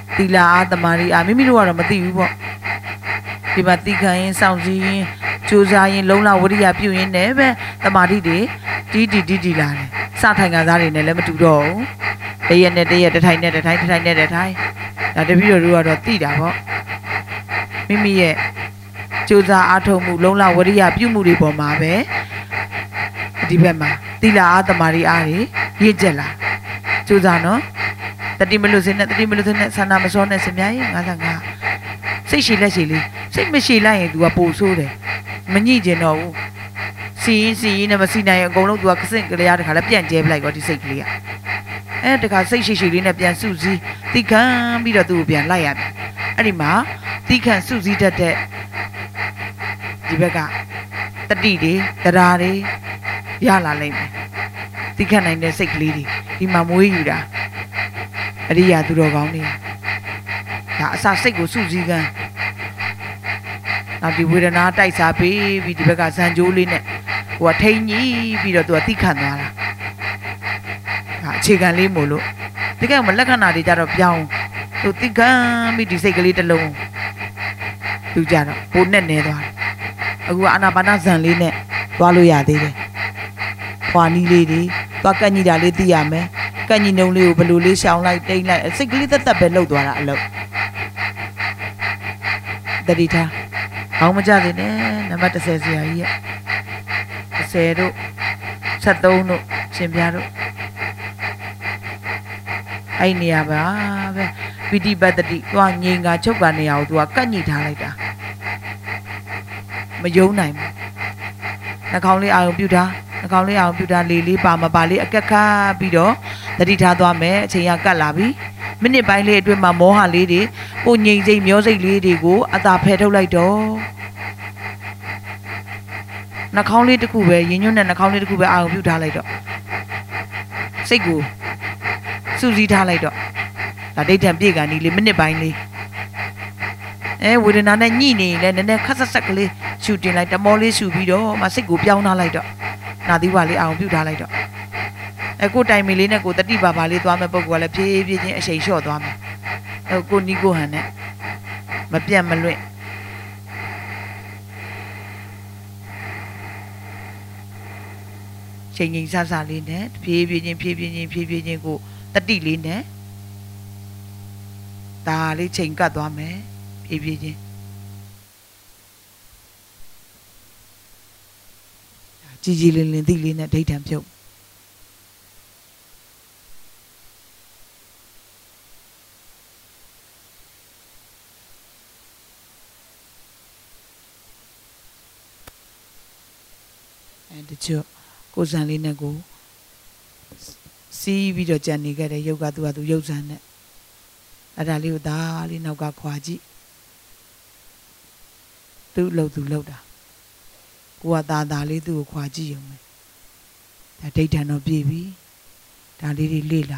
B: တီလာအားတမာရီအားမိမိတို့ကတော့မသိဘူးပေါ့ဒီမှာတိခံရင်စောင့်စည်းရင်ကြိုးစားရင်လုံလဝရိယပြုရင်လည်းပဲတမာတိတွေတီးတီးတီးတီးလာတယ်စထိုင်ကစားတွေနဲ့လည်းမတူတော့ဘူးတရက်နဲ့တရက်တစ်ထိုင်နဲ့တစ်ထိုင်တစ်ထိုင်နဲ့တစ်ထိုင်ဒါတပည့်တော်တို့ကတော့သိတာပေါ့မိမိရဲ့ကြိုးစားအားထုတ်မှုလုံလဝရိယပြုမှုတွေပေါ်မှာပဲဒီဘက်မှာတိလာအားတမာရီအားတွေရင့်ကျက်လာကြိုးစားနော်တတိမလို့စင်းနဲ့တတိမလို့စင်းနဲ့ဆန္ဒမစောနဲ့စမြရင်ငါးဆယ့်ငါးစိတ်ရှိလက်ရှိလေးစိတ်မရှိလိုက်ရင် तू ကပိုဆိုးတယ်မညှိကျင်တော့ဘူးစီရင်စီရင်နဲ့မစီနိုင်ရင်အကုန်လုံး तू ကခစင့်ကလေးရတခါလဲပြန့်ကျဲပလိုက်တော့ဒီစိတ်ကလေးကအဲတခါစိတ်ရှိရှိလေးနဲ့ပြန်စုစည်းတိခံပြီးတော့ तू ကိုပြန်လိုက်ရတယ်အဲ့ဒီမှာတိခံစုစည်းတတ်တဲ့ဒီဘက်ကတတိတွေတရားတွေရလာလိမ့်မယ်တိခံနိုင်တဲ့စိတ်ကလေးတွေဒီမှာမွေးယူတာအရိယာသူတော်ကောင်းတွေဒါအစာစိတ်ကိုစုစည်းကမ်းနောက်ဒီဝေဒနာတိုက်စားပေးပြီးဒီဘက်ကဇန်ကြိုးလေးနဲ့ဟိုကထိန်ကြီးပြီးတော့သူကတိခံသွားတာဒါအခြေခံလေးမို့လို့ဒီကမလက္ခဏာတွေကြတော့ပြောင်းသူတိခံပြီးဒီစိတ်ကလေးတစ်လုံးသူကြတော့ပိုနဲ့နေသွားတယ်အခုကအာနာပါနဇန်လေးနဲ့သွားလို့ရသေးတယ်ခွာနီးလေးတွေသွားကန့်ညီတာလေးသိရမယ်ကန့်ညီနှုံလေးကိုဘယ်လိုလေးရှောင်လိုက်တိမ့်လိုက်စိတ်ကလေးသက်သက်ပဲလှုပ်သွားတာအလုပ်တတိထားဘောင်းမကြသေးနဲ့နံပါတ်တစ်ဆယ်ဆရာကြီးရဲ့တစ်ဆယ်တို့ဆက်သုံးတို့ရှင်ပြတို့အဲ့နေရာပါပဲပိဋိပတ်တိသွားငြိမ်ကချုပ်ကနေရာကိုသူကကန့်ညီထားလိုက်တာမယုံနိုင်ဘူးနှာခေါင်းလေးအာရုံပြုတာနှာခေါင်းလေးအောင်ပြူတာလေးလေးပါမပါလေးအကက်ခါပြီးတော့တတိထားသွားမယ်အချိန်ကကတ်လာပြီမိနစ်ပိုင်းလေးအတွင်းမှာမောဟလေးတွေကိုငြိမ်စိတ်မျောစိတ်လေးတွေကိုအသာဖယ်ထုတ်လိုက်တော့နှာခေါင်းလေးတစ်ခုပဲရင်းညွန့်တဲ့နှာခေါင်းလေးတစ်ခုပဲအာရုံပြုထားလိုက်တော့စိတ်ကိုစူးစီးထားလိုက်တော့ဒါဒိဋ္ဌံပြေကံဒီလေးမိနစ်ပိုင်းလေးအဲဝေဒနာနဲ့ညှိနေရင်လည်းနည်းနည်းခက်ဆက်ဆက်ကလေးရှူတင်လိုက်တမောလေးရှူပြီးတော့မှစိတ်ကိုပြောင်းထားလိုက်တော့နာသီဝါလေးအောင်ပြုတ်ထားလိုက်တော့အဲကိုတိုင်မီလေးနဲ့ကိုတတိပါပါလေးသွားမဲ့ပုံကလည်းဖြည်းဖြည်းချင်းအရှိန်လျှော့သွားမယ်အဲကိုနီကိုဟန်နဲ့မပြတ်မလွင့်ချိန်ချိန်ဆဆလေးနဲ့ဖြည်းဖြည်းချင်းဖြည်းဖြည်းချင်းဖြည်းဖြည်းချင်းကိုတတိလေးနဲ့ဒါလေးချိန်ကတ်သွားမယ်ဖြည်းဖြည်းချင်းကြည်ကြည်လင်းလင်းသိလေးနဲ့ဒိဋ္ဌံဖြုတ်အဲတချို့ကိုယ်စံလေးနဲ့ကိုစီးပြီးတော့ကြံနေခဲ့တဲ့ရုပ်ကသူကသူရုပ်စံနဲ့အဲ့ဒါလေးကိုဒါလေးနောက်ကခွာကြည့်သူ့လှုပ်သူလှုပ်တာကိုကသာသာလေးသူ့ကိုခွာကြည့်ရုံပဲဒါဒိဋ္ဌံတော့ပြည့်ပြီဒါလေးတွေလေ့လာ